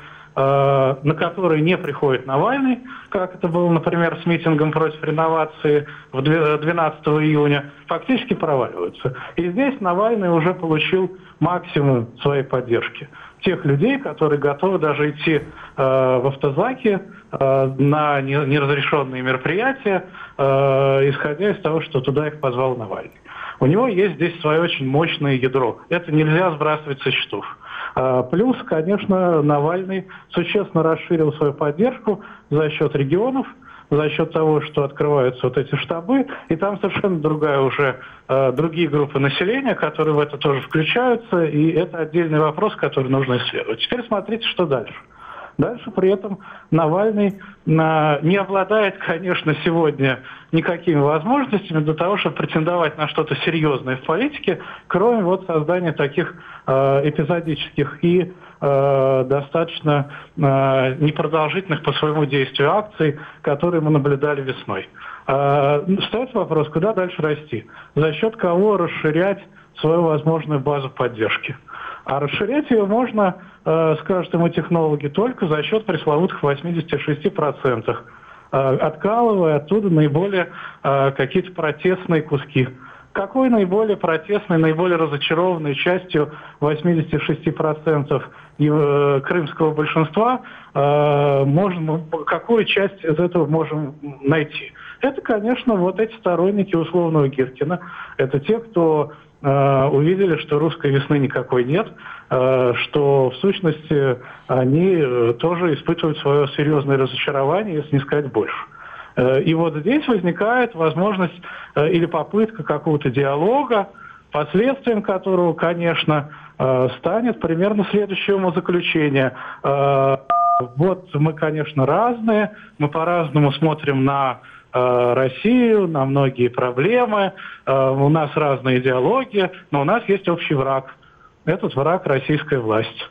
[SPEAKER 5] на которые не приходит Навальный, как это было, например, с митингом против реновации двенадцатого июня, фактически проваливаются. И здесь Навальный уже получил максимум своей поддержки. Тех людей, которые готовы даже идти э, в автозаки э, на неразрешенные мероприятия, э, исходя из того, что туда их позвал Навальный. У него есть здесь свое очень мощное ядро. Это нельзя сбрасывать со счетов. Э, плюс, конечно, Навальный существенно расширил свою поддержку за счет регионов, за счет того, что открываются вот эти штабы, и там совершенно другая уже, э, другие группы населения, которые в это тоже включаются, и это отдельный вопрос, который нужно исследовать. Теперь смотрите, что дальше. Дальше при этом Навальный на, не обладает, конечно, сегодня никакими возможностями для того, чтобы претендовать на что-то серьезное в политике, кроме вот создания таких э, эпизодических и э, достаточно э, непродолжительных по своему действию акций, которые мы наблюдали весной. Э, остается вопрос, куда дальше расти? За счет кого расширять свою возможную базу поддержки? А расширять ее можно, э, скажут ему технологи, только за счет пресловутых восемьдесят шесть процентов, э, откалывая оттуда наиболее э, какие-то протестные куски. Какой наиболее протестной, наиболее разочарованной частью восемьдесят шесть процентов э, крымского большинства э, можем, какую часть из этого можем найти? Это, конечно, вот эти сторонники условного Гиркина. Это те, кто увидели, что русской весны никакой нет, что в сущности они тоже испытывают свое серьезное разочарование, если не сказать больше. И вот здесь возникает возможность или попытка какого-то диалога, последствием которого, конечно, станет примерно следующее умозаключение. Вот мы, конечно, разные, мы по-разному смотрим на Россию, на многие проблемы, у нас разные идеологии, но у нас есть общий враг. Этот враг — российская власть.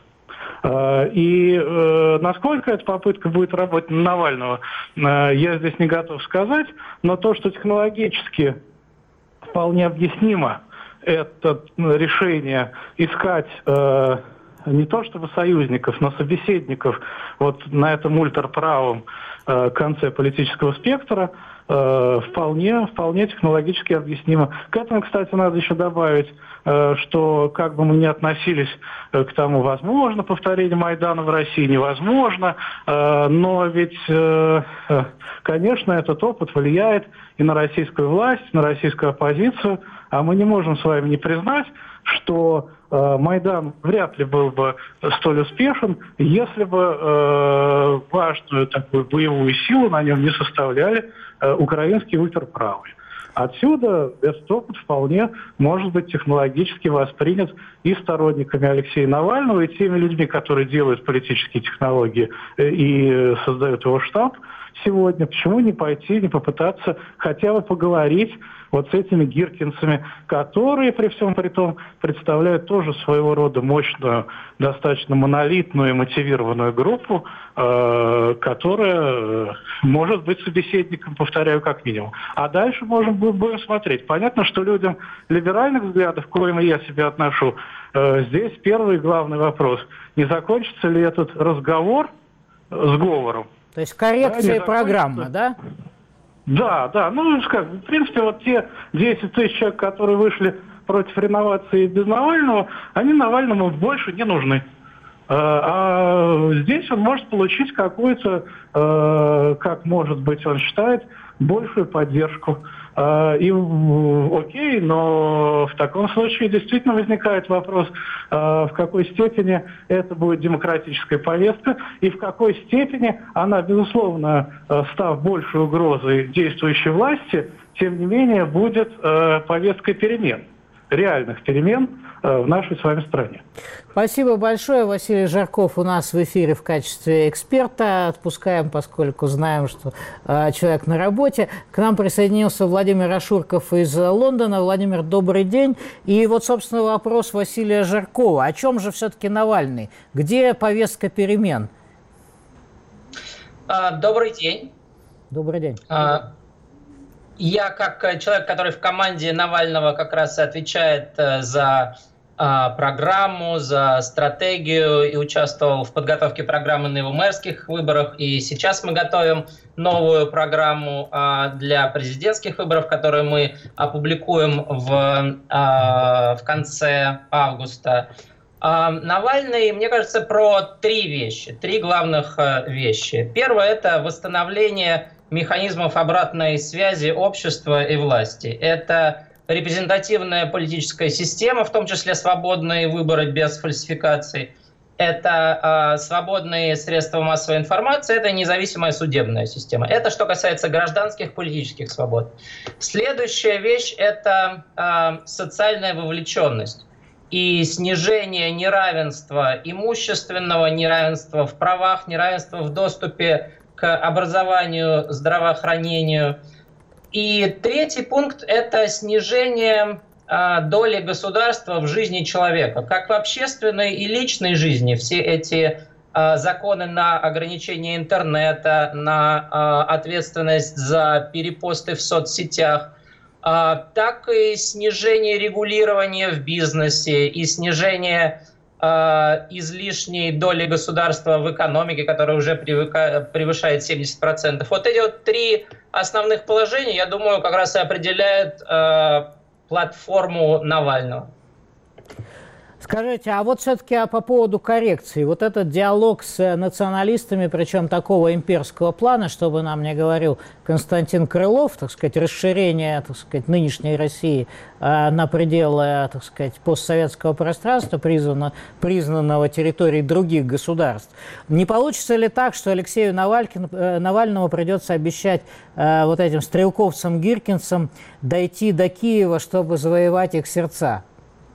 [SPEAKER 5] И насколько эта попытка будет работать на Навального, я здесь не готов сказать, но то, что технологически вполне объяснимо это решение искать не то чтобы союзников, но собеседников вот на этом ультраправом конце политического спектра, вполне, вполне технологически объяснимо. К этому, кстати, надо еще добавить, что как бы мы ни относились к тому, возможно повторение Майдана в России, невозможно, но ведь, конечно, этот опыт влияет и на российскую власть, на российскую оппозицию, а мы не можем с вами не признать, что э, Майдан вряд ли был бы столь успешен, если бы э, важную такую боевую силу на нем не составляли э, украинские ультраправые. Отсюда этот опыт вполне может быть технологически воспринят и сторонниками Алексея Навального, и теми людьми, которые делают политические технологии э, и создают его штаб сегодня. Почему не пойти, не попытаться хотя бы поговорить вот с этими гиркинцами, которые при всем при том представляют тоже своего рода мощную, достаточно монолитную и мотивированную группу, э, которая э, может быть собеседником, повторяю, как минимум. А дальше можем будем смотреть. Понятно, что людям либеральных взглядов, к коим я себя отношу, э, здесь первый главный вопрос: не закончится ли этот разговор сговором?
[SPEAKER 1] То есть коррекция да, программы, да?
[SPEAKER 5] Да, да, ну, как, в принципе, вот те десять тысяч человек, которые вышли против реновации без Навального, они Навальному больше не нужны. А здесь он может получить какую-то, как может быть, он считает, большую поддержку. И окей, но в таком случае действительно возникает вопрос, в какой степени это будет демократическая повестка и в какой степени она, безусловно, став большей угрозой действующей власти, тем не менее будет повесткой перемен, реальных перемен в нашей с вами стране.
[SPEAKER 1] Спасибо большое. Василий Жарков у нас в эфире в качестве эксперта. Отпускаем, поскольку знаем, что э, человек на работе. К нам присоединился Владимир Ашурков из Лондона. Владимир, добрый день. И вот, собственно, вопрос Василия Жаркова. О чем же все-таки Навальный? Где повестка перемен?
[SPEAKER 6] Добрый день.
[SPEAKER 1] Добрый день.
[SPEAKER 6] Я, как человек, который в команде Навального как раз отвечает за программу, за стратегию и участвовал в подготовке программы на его мэрских выборах. И сейчас мы готовим новую программу для президентских выборов, которую мы опубликуем в, в конце августа. Навальный, мне кажется, про три вещи, три главных вещи. Первое – это восстановление механизмов обратной связи общества и власти. Это репрезентативная политическая система, в том числе свободные выборы без фальсификаций. Это э, свободные средства массовой информации, это независимая судебная система. Это что касается гражданских политических свобод. Следующая вещь – это э, социальная вовлеченность и снижение неравенства имущественного, неравенства в правах, неравенства в доступе к образованию, здравоохранению. И третий пункт – это снижение э, доли государства в жизни человека. Как в общественной и личной жизни все эти э, законы на ограничение интернета, на э, ответственность за перепосты в соцсетях, э, так и снижение регулирования в бизнесе и снижение э, излишней доли государства в экономике, которая уже привыка, превышает семьдесят процентов. Вот эти вот три основных положений, я думаю, как раз и определяют э, платформу Навального.
[SPEAKER 1] Скажите, а вот все-таки а по поводу коррекции. Вот этот диалог с националистами, причем такого имперского плана, чтобы нам не говорил Константин Крылов, так сказать, расширение, так сказать, нынешней России э, на пределы, так сказать, постсоветского пространства, признано, признанного территорией других государств. Не получится ли так, что Алексею Навалькин, э, Навальному придется обещать э, вот этим стрелковцам-гиркинцам дойти до Киева, чтобы завоевать их сердца?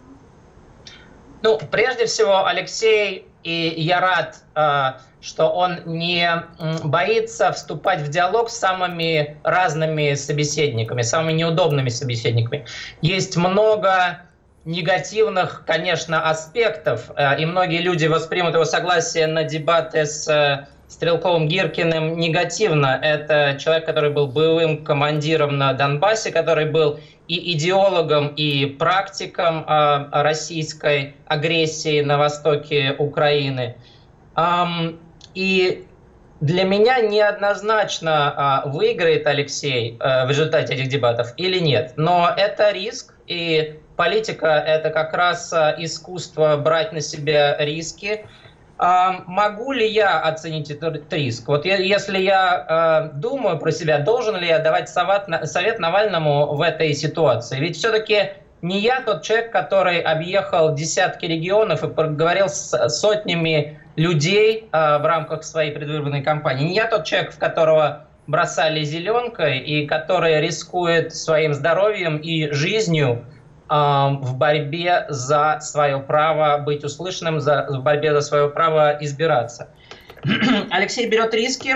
[SPEAKER 6] Ну, прежде всего, Алексей, и я рад, что он не боится вступать в диалог с самыми разными собеседниками, самыми неудобными собеседниками. Есть много негативных, конечно, аспектов, и многие люди воспримут его согласие на дебаты с Стрелковым-Гиркиным негативно. Это человек, который был боевым командиром на Донбассе, который был и идеологом, и практиком э, российской агрессии на востоке Украины. Эм, и для меня неоднозначно, э, выиграет Алексей э, в результате этих дебатов или нет. Но это риск, и политика – это как раз э, искусство брать на себя риски. А могу ли я оценить этот риск? Вот если я э, думаю про себя, должен ли я давать совет, совет Навальному в этой ситуации? Ведь все-таки не я тот человек, который объехал десятки регионов и поговорил с сотнями людей э, в рамках своей предвыборной кампании. Не я тот человек, в которого бросали зеленкой и который рискует своим здоровьем и жизнью в борьбе за свое право быть услышанным, за, в борьбе за свое право избираться. Алексей берет риски,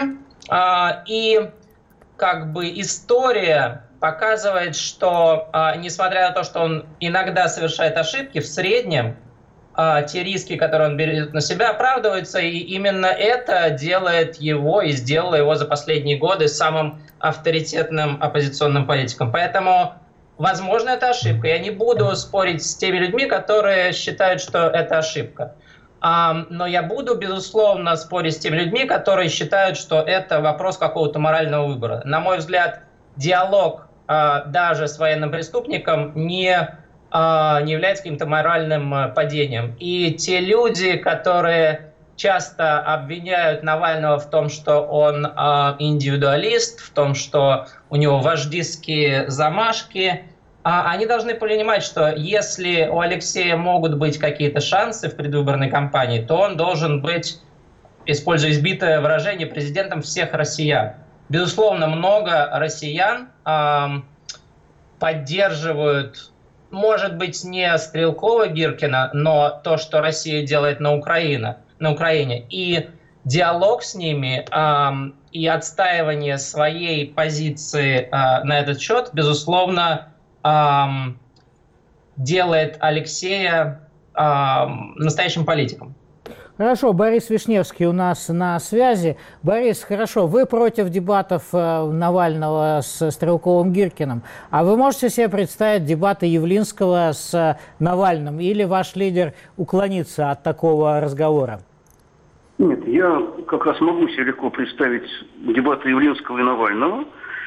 [SPEAKER 6] и как бы история показывает, что несмотря на то, что он иногда совершает ошибки, в среднем те риски, которые он берет на себя, оправдываются, и именно это делает его и сделало его за последние годы самым авторитетным оппозиционным политиком. Поэтому возможно, это ошибка. Я не буду спорить с теми людьми, которые считают, что это ошибка. Но я буду, безусловно, спорить с теми людьми, которые считают, что это вопрос какого-то морального выбора. На мой взгляд, диалог э, даже с военным преступником не, э, не является каким-то моральным э, падением. И те люди, которые часто обвиняют Навального в том, что он э, индивидуалист, в том, что у него вождистские замашки, а они должны понимать, что если у Алексея могут быть какие-то шансы в предвыборной кампании, то он должен быть, используя избитое выражение, президентом всех россиян. Безусловно, много россиян эм, поддерживают, может быть, не Стрелкова-Гиркина, но то, что Россия делает на Украине. На Украине. И диалог с ними эм, и отстаивание своей позиции э, на этот счет, безусловно, эм, делает Алексея эм, настоящим политиком.
[SPEAKER 1] Хорошо, Борис Вишневский у нас на связи. Борис, хорошо, вы против дебатов э, Навального с Стрелковым-Гиркиным, а вы можете себе представить дебаты Явлинского с Навальным, или ваш лидер уклонится от такого разговора?
[SPEAKER 4] Нет, я как раз могу себе легко представить дебаты Явлинского и Навального.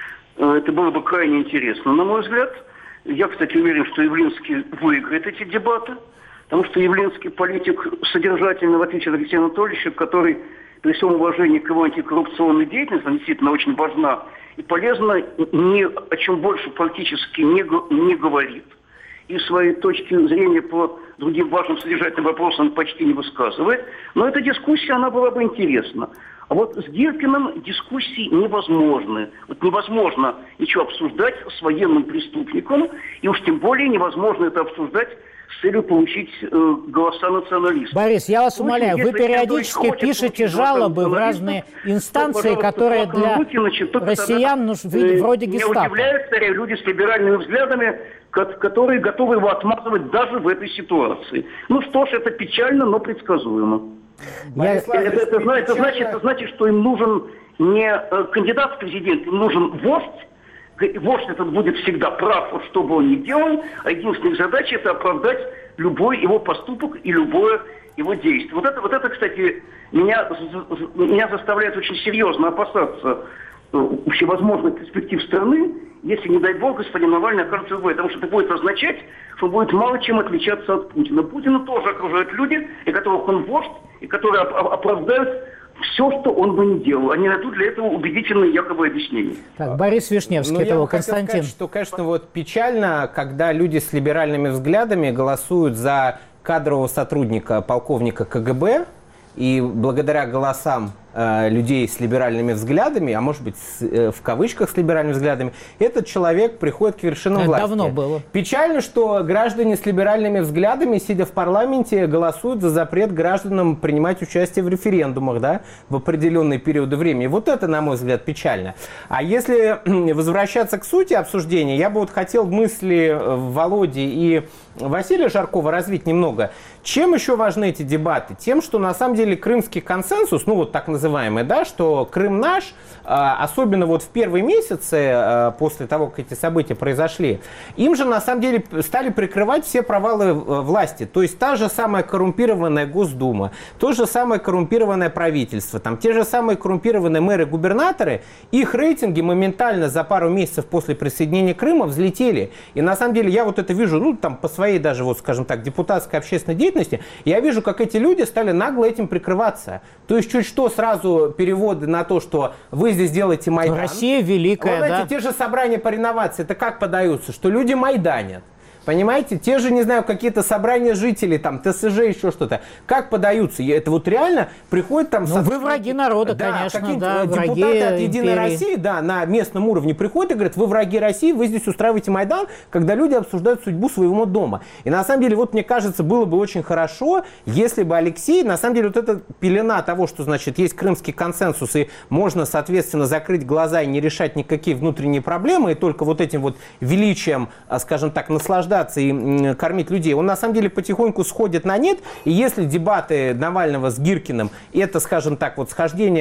[SPEAKER 4] Это было бы крайне интересно, на мой взгляд. Я, кстати, уверен, что Явлинский выиграет эти дебаты, потому что Явлинский политик содержательный, в отличие от Алексея Анатольевича, который, при всем уважении к его антикоррупционной деятельности, она действительно очень важна и полезна, ни о чем больше практически не, не говорит. И своей точки зрения по другим важным содержательным вопросам почти не высказывает. Но эта дискуссия, она была бы интересна. А вот с Гиркиным дискуссии невозможны. Вот невозможно ничего обсуждать с военным преступником, и уж тем более невозможно это обсуждать с целью получить э, голоса националистов.
[SPEAKER 1] Борис, я вас умоляю, вы периодически пишете жалобы в разные инстанции, которые для россиян ну, вроде гестапо.
[SPEAKER 4] Меня удивляют скорее люди с либеральными взглядами, которые готовы его отмазывать даже в этой ситуации. Ну что ж, это печально, но предсказуемо. Я... Это, это, это, печально... это, значит, это значит, что им нужен не кандидат в президент, им нужен вождь. Вождь этот будет всегда прав, вот что бы он ни делал, а единственная их задача – это оправдать любой его поступок и любое его действие. Вот это, вот это кстати, меня, меня заставляет очень серьезно опасаться всевозможных перспектив страны, если, не дай бог, господин Навальный окажется в выборе. Потому что это будет означать, что будет мало чем отличаться от Путина. Путина тоже окружают люди, и которых он вождь, и которые оправдают все, что он бы не делал. Они найдут для этого убедительные якобы объяснения.
[SPEAKER 1] Так, Борис Вишневский,
[SPEAKER 2] ну,
[SPEAKER 1] это
[SPEAKER 2] его
[SPEAKER 1] Константин.
[SPEAKER 2] Сказать, что, конечно, вот печально, когда люди с либеральными взглядами голосуют за кадрового сотрудника, полковника ка гэ бэ, и благодаря голосам э, людей с либеральными взглядами, а может быть с, э, в кавычках с либеральными взглядами, этот человек приходит к вершинам
[SPEAKER 1] Это
[SPEAKER 2] власти.
[SPEAKER 1] давно было.
[SPEAKER 2] Печально, что граждане с либеральными взглядами, сидя в парламенте, голосуют за запрет гражданам принимать участие в референдумах, да, в определенные периоды времени. Вот это, на мой взгляд, печально. А если возвращаться к сути обсуждения, я бы вот хотел мысли Володи и Василия Жаркова развить немного. Чем еще важны эти дебаты? Тем, что на самом деле крымский консенсус, ну вот так называемый, да, что Крым наш, особенно вот в первые месяцы после того, как эти события произошли, им же на самом деле стали прикрывать все провалы власти. То есть та же самая коррумпированная Госдума, то же самое коррумпированное правительство, там те же самые коррумпированные мэры-губернаторы, их рейтинги моментально за пару месяцев после присоединения Крыма взлетели. И на самом деле я вот это вижу, ну там по своей даже, вот скажем так, депутатской общественной деятельности, я вижу, как эти люди стали нагло этим прикрываться. То есть чуть что сразу переводы на то, что вы здесь делаете Майдан.
[SPEAKER 1] Россия великая,
[SPEAKER 2] вот,
[SPEAKER 1] да?
[SPEAKER 2] Эти те же собрания по реновации, это как подаются? Что люди майданят. Понимаете? Те же, не знаю, какие-то собрания жителей, там, тэ эс жэ, еще что-то. Как подаются? Это вот реально приходит там...
[SPEAKER 1] Ну, вы враги народа,
[SPEAKER 2] да,
[SPEAKER 1] конечно, да,
[SPEAKER 2] депутаты
[SPEAKER 1] враги
[SPEAKER 2] от Единой
[SPEAKER 1] империи.
[SPEAKER 2] России, да, на местном уровне приходят и говорят, вы враги России, вы здесь устраиваете Майдан, когда люди обсуждают судьбу своего дома. И на самом деле, вот мне кажется, было бы очень хорошо, если бы Алексей, на самом деле, вот эта пелена того, что, значит, есть крымский консенсус, и можно, соответственно, закрыть глаза и не решать никакие внутренние проблемы, и только вот этим вот величием, скажем так, наслаждаться и кормить людей, он на самом деле потихоньку сходит на нет. И если дебаты Навального с Гиркиным это, скажем так, вот схождение к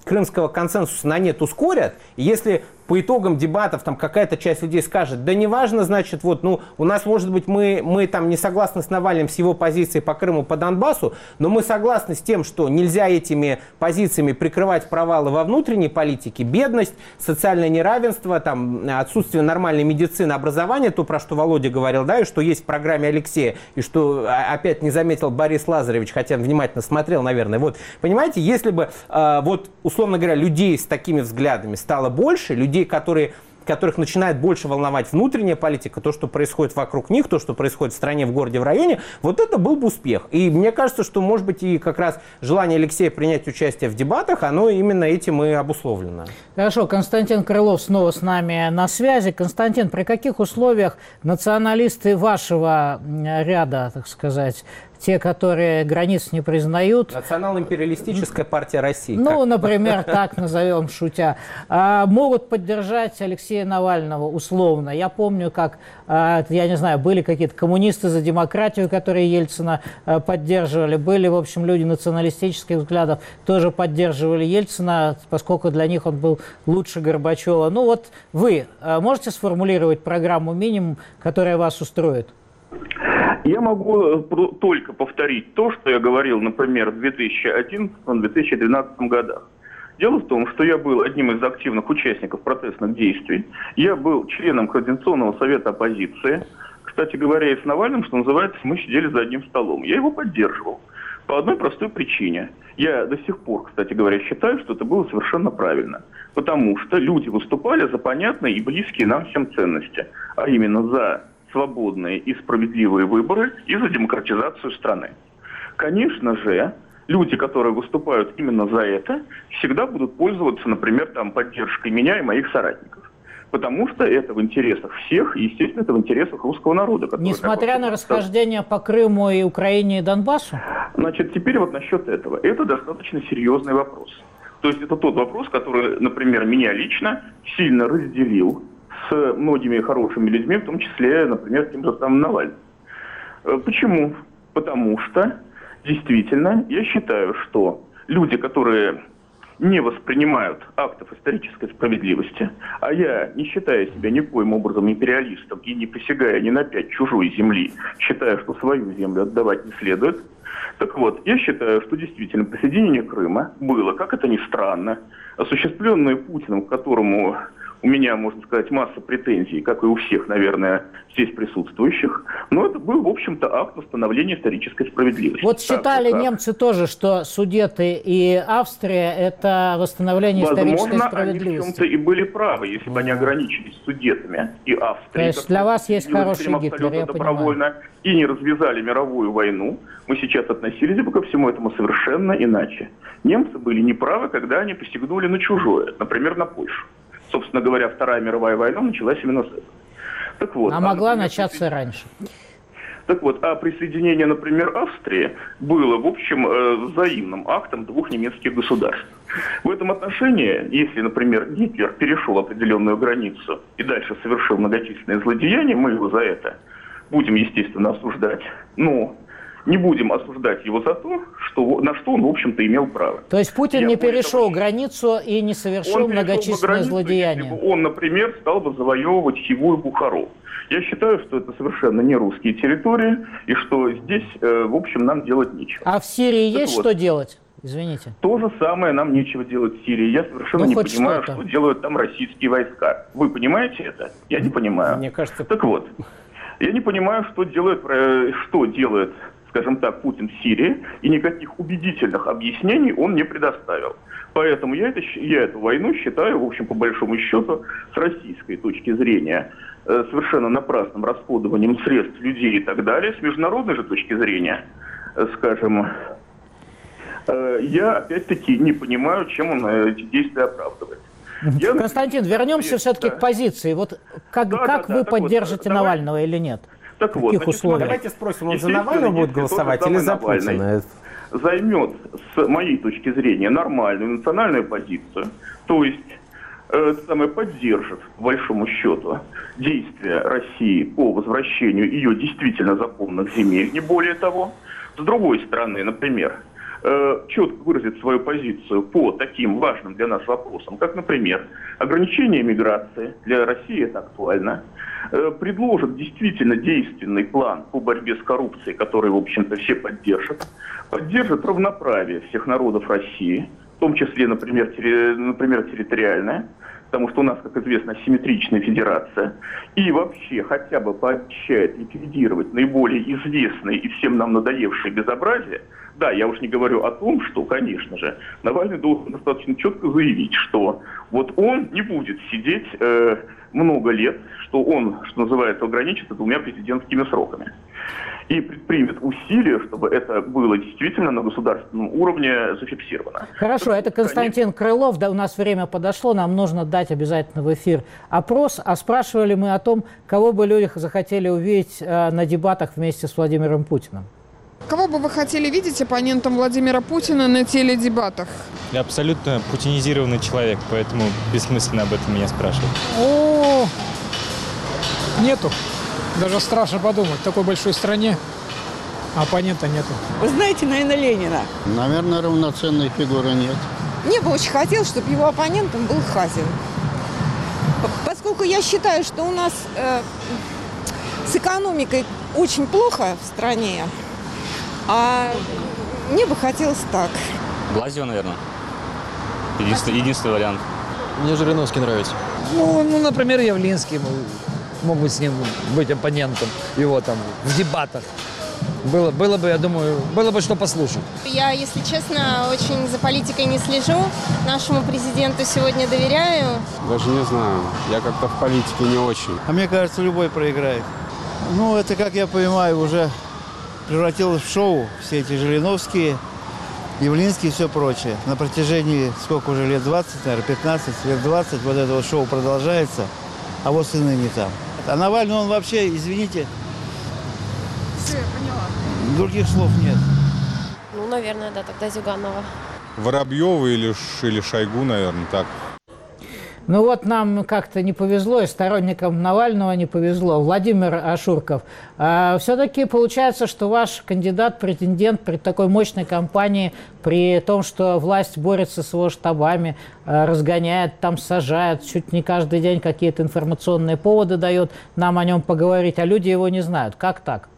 [SPEAKER 2] крымского консенсуса на нет ускорят, и если по итогам дебатов там какая-то часть людей скажет, да неважно, значит, вот, ну, у нас, может быть, мы, мы там не согласны с Навальным, с его позицией по Крыму, по Донбассу, но мы согласны с тем, что нельзя этими позициями прикрывать провалы во внутренней политике, бедность, социальное неравенство, там, отсутствие нормальной медицины, образования, то, про что Володя говорил, да, и что есть в программе Алексея, и что опять не заметил Борис Лазаревич, хотя внимательно смотрел, наверное. Вот, понимаете, если бы, э, вот, условно говоря, людей с такими взглядами стало больше, людей, которые, которых начинает больше волновать внутренняя политика, то, что происходит вокруг них, то, что происходит в стране, в городе, в районе, вот это был бы успех. И мне кажется, что, может быть, и как раз желание Алексея принять участие в дебатах, оно именно этим и обусловлено.
[SPEAKER 1] Хорошо, Константин Крылов снова с нами на связи. Константин, при каких условиях националисты вашего ряда, так сказать, те, которые границ не признают.
[SPEAKER 2] Национал-империалистическая партия России.
[SPEAKER 1] Ну,
[SPEAKER 2] как?
[SPEAKER 1] например, так назовем, шутя. А, могут поддержать Алексея Навального условно. Я помню, как, а, я не знаю, были какие-то коммунисты за демократию, которые Ельцина а, поддерживали. Были, в общем, люди националистических взглядов, тоже поддерживали Ельцина, поскольку для них он был лучше Горбачева. Ну вот вы а, можете сформулировать программу минимум, которая вас устроит?
[SPEAKER 3] Я могу только повторить то, что я говорил, например, в две тысячи одиннадцатом — две тысячи двенадцатом годах. Дело в том, что я был одним из активных участников протестных действий. Я был членом Координационного совета оппозиции. Кстати говоря, и с Навальным, что называется, мы сидели за одним столом. Я его поддерживал. По одной простой причине. Я до сих пор, кстати говоря, считаю, что это было совершенно правильно. Потому что люди выступали за понятные и близкие нам всем ценности. А именно за свободные и справедливые выборы и за демократизацию страны. Конечно же, люди, которые выступают именно за это, всегда будут пользоваться, например, там, поддержкой меня и моих соратников. Потому что это в интересах всех, и, естественно, это в интересах русского народа.
[SPEAKER 1] Несмотря на расхождение по Крыму и Украине и Донбассу?
[SPEAKER 3] Значит, теперь вот насчет этого. Это достаточно серьезный вопрос. То есть это тот вопрос, который, например, меня лично сильно разделил с многими хорошими людьми, в том числе, например, тем же самым Навальным. Почему? Потому что, действительно, я считаю, что люди, которые не воспринимают актов исторической справедливости, а я, не считая себя никоим образом империалистом и не посягая ни на пять чужой земли, считаю, что свою землю отдавать не следует. Так вот, я считаю, что действительно присоединение Крыма было, как это ни странно, осуществленное Путиным, к которому у меня, можно сказать, масса претензий, как и у всех, наверное, здесь присутствующих. Но это был, в общем-то, акт восстановления исторической справедливости.
[SPEAKER 1] Вот считали так, немцы тоже, что Судеты и Австрия – это восстановление
[SPEAKER 3] Возможно,
[SPEAKER 1] исторической справедливости.
[SPEAKER 3] Возможно, они в чем-то и были правы, если бы они ограничились Судетами и Австрией.
[SPEAKER 1] То есть для вас есть хороший Гитлер, я
[SPEAKER 3] понимаю. И не развязали мировую войну, мы сейчас относились бы ко всему этому совершенно иначе. Немцы были неправы, когда они посягнули на чужое, например, на Польшу. Собственно говоря, Вторая мировая война началась именно с этого. Так вот,
[SPEAKER 1] а, а могла например, начаться присо... раньше.
[SPEAKER 3] Так вот, а присоединение, например, Австрии было, в общем, взаимным актом двух немецких государств. В этом отношении, если, например, Гитлер перешел определенную границу и дальше совершил многочисленные злодеяния, мы его за это будем, естественно, осуждать. Но не будем осуждать его за то, что, на что он, в общем-то, имел право.
[SPEAKER 1] То есть Путин Я не перешел того, границу и не совершил многочисленные злодеяния?
[SPEAKER 3] Если бы он, например, стал бы завоевывать Хиву и Бухару. Я считаю, что это совершенно не русские территории, и что здесь, э, в общем, нам делать нечего.
[SPEAKER 1] А в Сирии так есть вот, что делать? Извините.
[SPEAKER 3] То же самое нам нечего делать в Сирии. Я совершенно ну, не понимаю, что, что делают там российские войска. Вы понимаете это? Я не понимаю.
[SPEAKER 2] Мне кажется...
[SPEAKER 3] Так вот, я не понимаю, что делает, что делает, скажем так, Путин в Сирии, и никаких убедительных объяснений он не предоставил. Поэтому я, это, я эту войну считаю, в общем, по большому счету, с российской точки зрения, совершенно напрасным расходованием средств, людей и так далее. С международной же точки зрения, скажем, я опять-таки не понимаю, чем он эти действия оправдывает.
[SPEAKER 1] Я... Константин, вернемся все-таки да. к позиции. Вот как, да, как да, вы да, поддержите вот, Навального давай... или нет?
[SPEAKER 3] Так вот, значит,
[SPEAKER 2] давайте спросим, он за Навального будет голосовать или за Путина?
[SPEAKER 3] Займет, с моей точки зрения, нормальную национальную позицию, то есть э, самое поддержит, по большому счету, действия России по возвращению ее действительно законных земель, не более того. С другой стороны, например, э, четко выразить свою позицию по таким важным для нас вопросам, как, например, ограничение миграции, для России это актуально, э, предложит действительно действенный план по борьбе с коррупцией, который, в общем-то, все поддержат, поддержит равноправие всех народов России, в том числе, например, терри, например территориальное, потому что у нас, как известно, асимметричная федерация, и вообще хотя бы пообещает ликвидировать наиболее известные и всем нам надоевшие безобразия. Да, я уж не говорю о том, что, конечно же, Навальный должен достаточно четко заявить, что вот он не будет сидеть э, много лет, что он, что называется, ограничится двумя президентскими сроками. И предпримет усилия, чтобы это было действительно на государственном уровне зафиксировано.
[SPEAKER 1] Хорошо, это Константин Крылов. Да, у нас время подошло, нам нужно дать обязательно в эфир опрос. А спрашивали мы о том, кого бы люди захотели увидеть э, на дебатах вместе с Владимиром Путиным.
[SPEAKER 7] Кого бы вы хотели видеть оппонентом Владимира Путина на теледебатах?
[SPEAKER 8] Я абсолютно путинизированный человек, поэтому бессмысленно об этом меня спрашивать.
[SPEAKER 9] О, нету. Даже страшно подумать, в такой большой стране оппонента нету.
[SPEAKER 10] Вы знаете, наверное, Ленина.
[SPEAKER 11] Наверное, равноценной фигуры нет.
[SPEAKER 7] Мне бы очень хотелось, чтобы его оппонентом был Хазин. Поскольку я считаю, что у нас э, с экономикой очень плохо в стране, а мне бы хотелось так.
[SPEAKER 12] Глазьев, наверное. Единственный, единственный вариант.
[SPEAKER 13] Мне Жириновский нравится.
[SPEAKER 14] Ну, ну, например, Явлинский мог бы с ним быть оппонентом его там в дебатах. Было, было бы, я думаю, было бы что послушать.
[SPEAKER 15] Я, если честно, очень за политикой не слежу. Нашему президенту сегодня доверяю.
[SPEAKER 16] Даже не знаю. Я как-то в политике не очень.
[SPEAKER 17] А мне кажется, любой проиграет. Ну, это, как я понимаю, уже превратилось в шоу. Все эти Жириновские, Явлинские и все прочее. На протяжении, сколько уже, лет двадцать, наверное, пятнадцать, лет двадцать, вот это вот шоу продолжается, а вот сыны не там. А Навальный, он вообще, извините,
[SPEAKER 7] Все, я поняла.
[SPEAKER 17] Других слов нет.
[SPEAKER 15] Ну, наверное, да, тогда Зюганова.
[SPEAKER 18] Воробьева или, или Шойгу, наверное, так.
[SPEAKER 1] Ну вот нам как-то не повезло, и сторонникам Навального не повезло. Владимир Ашурков, а все-таки получается, что ваш кандидат, претендент при такой мощной кампании, при том, что власть борется с его штабами, разгоняет, там сажает, чуть не каждый день какие-то информационные поводы дает нам о нем поговорить, а люди его не знают. Как так?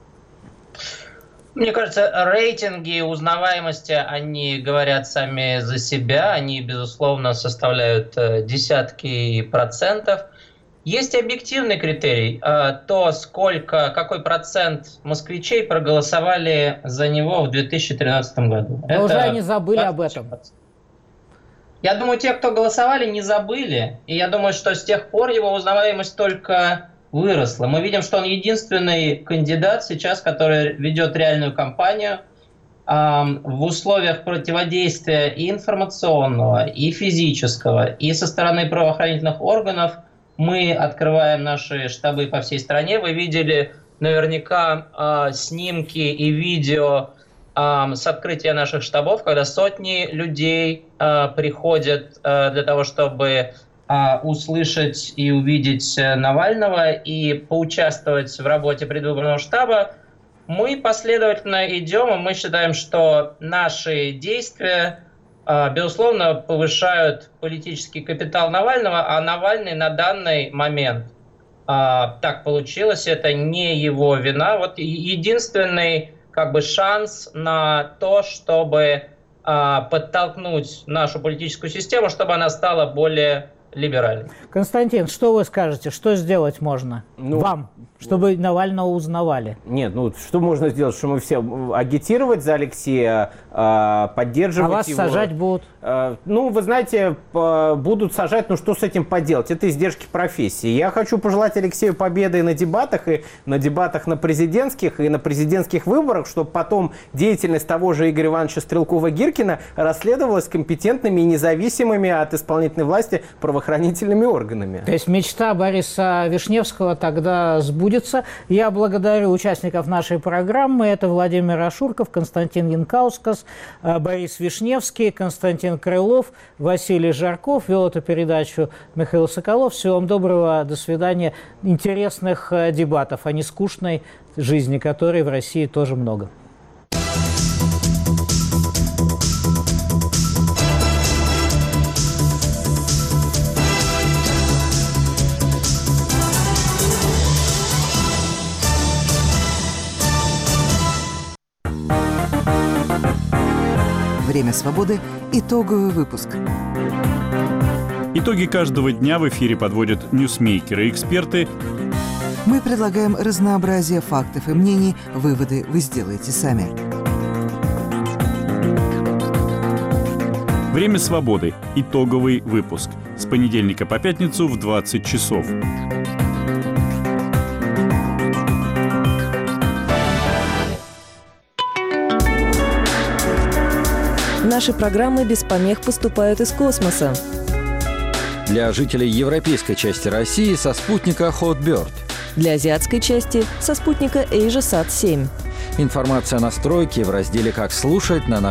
[SPEAKER 6] Мне кажется, рейтинги узнаваемости, они говорят сами за себя, они, безусловно, составляют десятки процентов. Есть объективный критерий, то, сколько, какой процент москвичей проголосовали за него в две тысячи тринадцатом году.
[SPEAKER 1] Но
[SPEAKER 6] Это
[SPEAKER 1] уже они забыли об этом.
[SPEAKER 6] Я думаю, те, кто голосовали, не забыли. И я думаю, что с тех пор его узнаваемость только выросла. Мы видим, что он единственный кандидат сейчас, который ведет реальную кампанию э, в условиях противодействия и информационного, и физического, и со стороны правоохранительных органов. Мы открываем наши штабы по всей стране. Вы видели наверняка э, снимки и видео э, с открытия наших штабов, когда сотни людей э, приходят э, для того, чтобы услышать и увидеть Навального и поучаствовать в работе предвыборного штаба. Мы последовательно идем, и мы считаем, что наши действия, безусловно, повышают политический капитал Навального, а Навальный на данный момент так получилось, это не его вина. Вот единственный как бы шанс на то, чтобы подтолкнуть нашу политическую систему, чтобы она стала более либеральный.
[SPEAKER 1] Константин, что вы скажете, что сделать можно ну, вам, чтобы ну, Навального узнавали?
[SPEAKER 2] Нет, ну что можно сделать, что мы все агитировать за Алексея, поддерживать его. А
[SPEAKER 1] вас его. сажать будут?
[SPEAKER 2] Ну, вы знаете, будут сажать, ну что с этим поделать? Это издержки профессии. Я хочу пожелать Алексею победы и на дебатах, и на дебатах на президентских, и на президентских выборах, чтобы потом деятельность того же Игоря Ивановича Стрелкова-Гиркина расследовалась компетентными и независимыми от исполнительной власти правоохранительными органами.
[SPEAKER 1] То есть мечта Бориса Вишневского тогда сбудется. Я благодарю участников нашей программы. Это Владимир Ашурков, Константин Янкаускас, Борис Вишневский, Константин Крылов, Василий Жарков. Вел эту передачу Михаил Соколов. Всего вам доброго, до свидания. Интересных дебатов, а не скучной жизни, которой в России тоже много.
[SPEAKER 19] «Время свободы». Итоговый выпуск.
[SPEAKER 20] Итоги каждого дня в эфире подводят ньюсмейкеры и эксперты.
[SPEAKER 19] Мы предлагаем разнообразие фактов и мнений. Выводы вы сделаете сами.
[SPEAKER 20] «Время свободы». Итоговый выпуск. С понедельника по пятницу в двадцать часов.
[SPEAKER 21] Наши программы без помех поступают из космоса.
[SPEAKER 22] Для жителей европейской части России со спутника Hotbird.
[SPEAKER 21] Для азиатской части со спутника AsiaSat семь.
[SPEAKER 22] Информация о настройке в разделе «Как слушать» на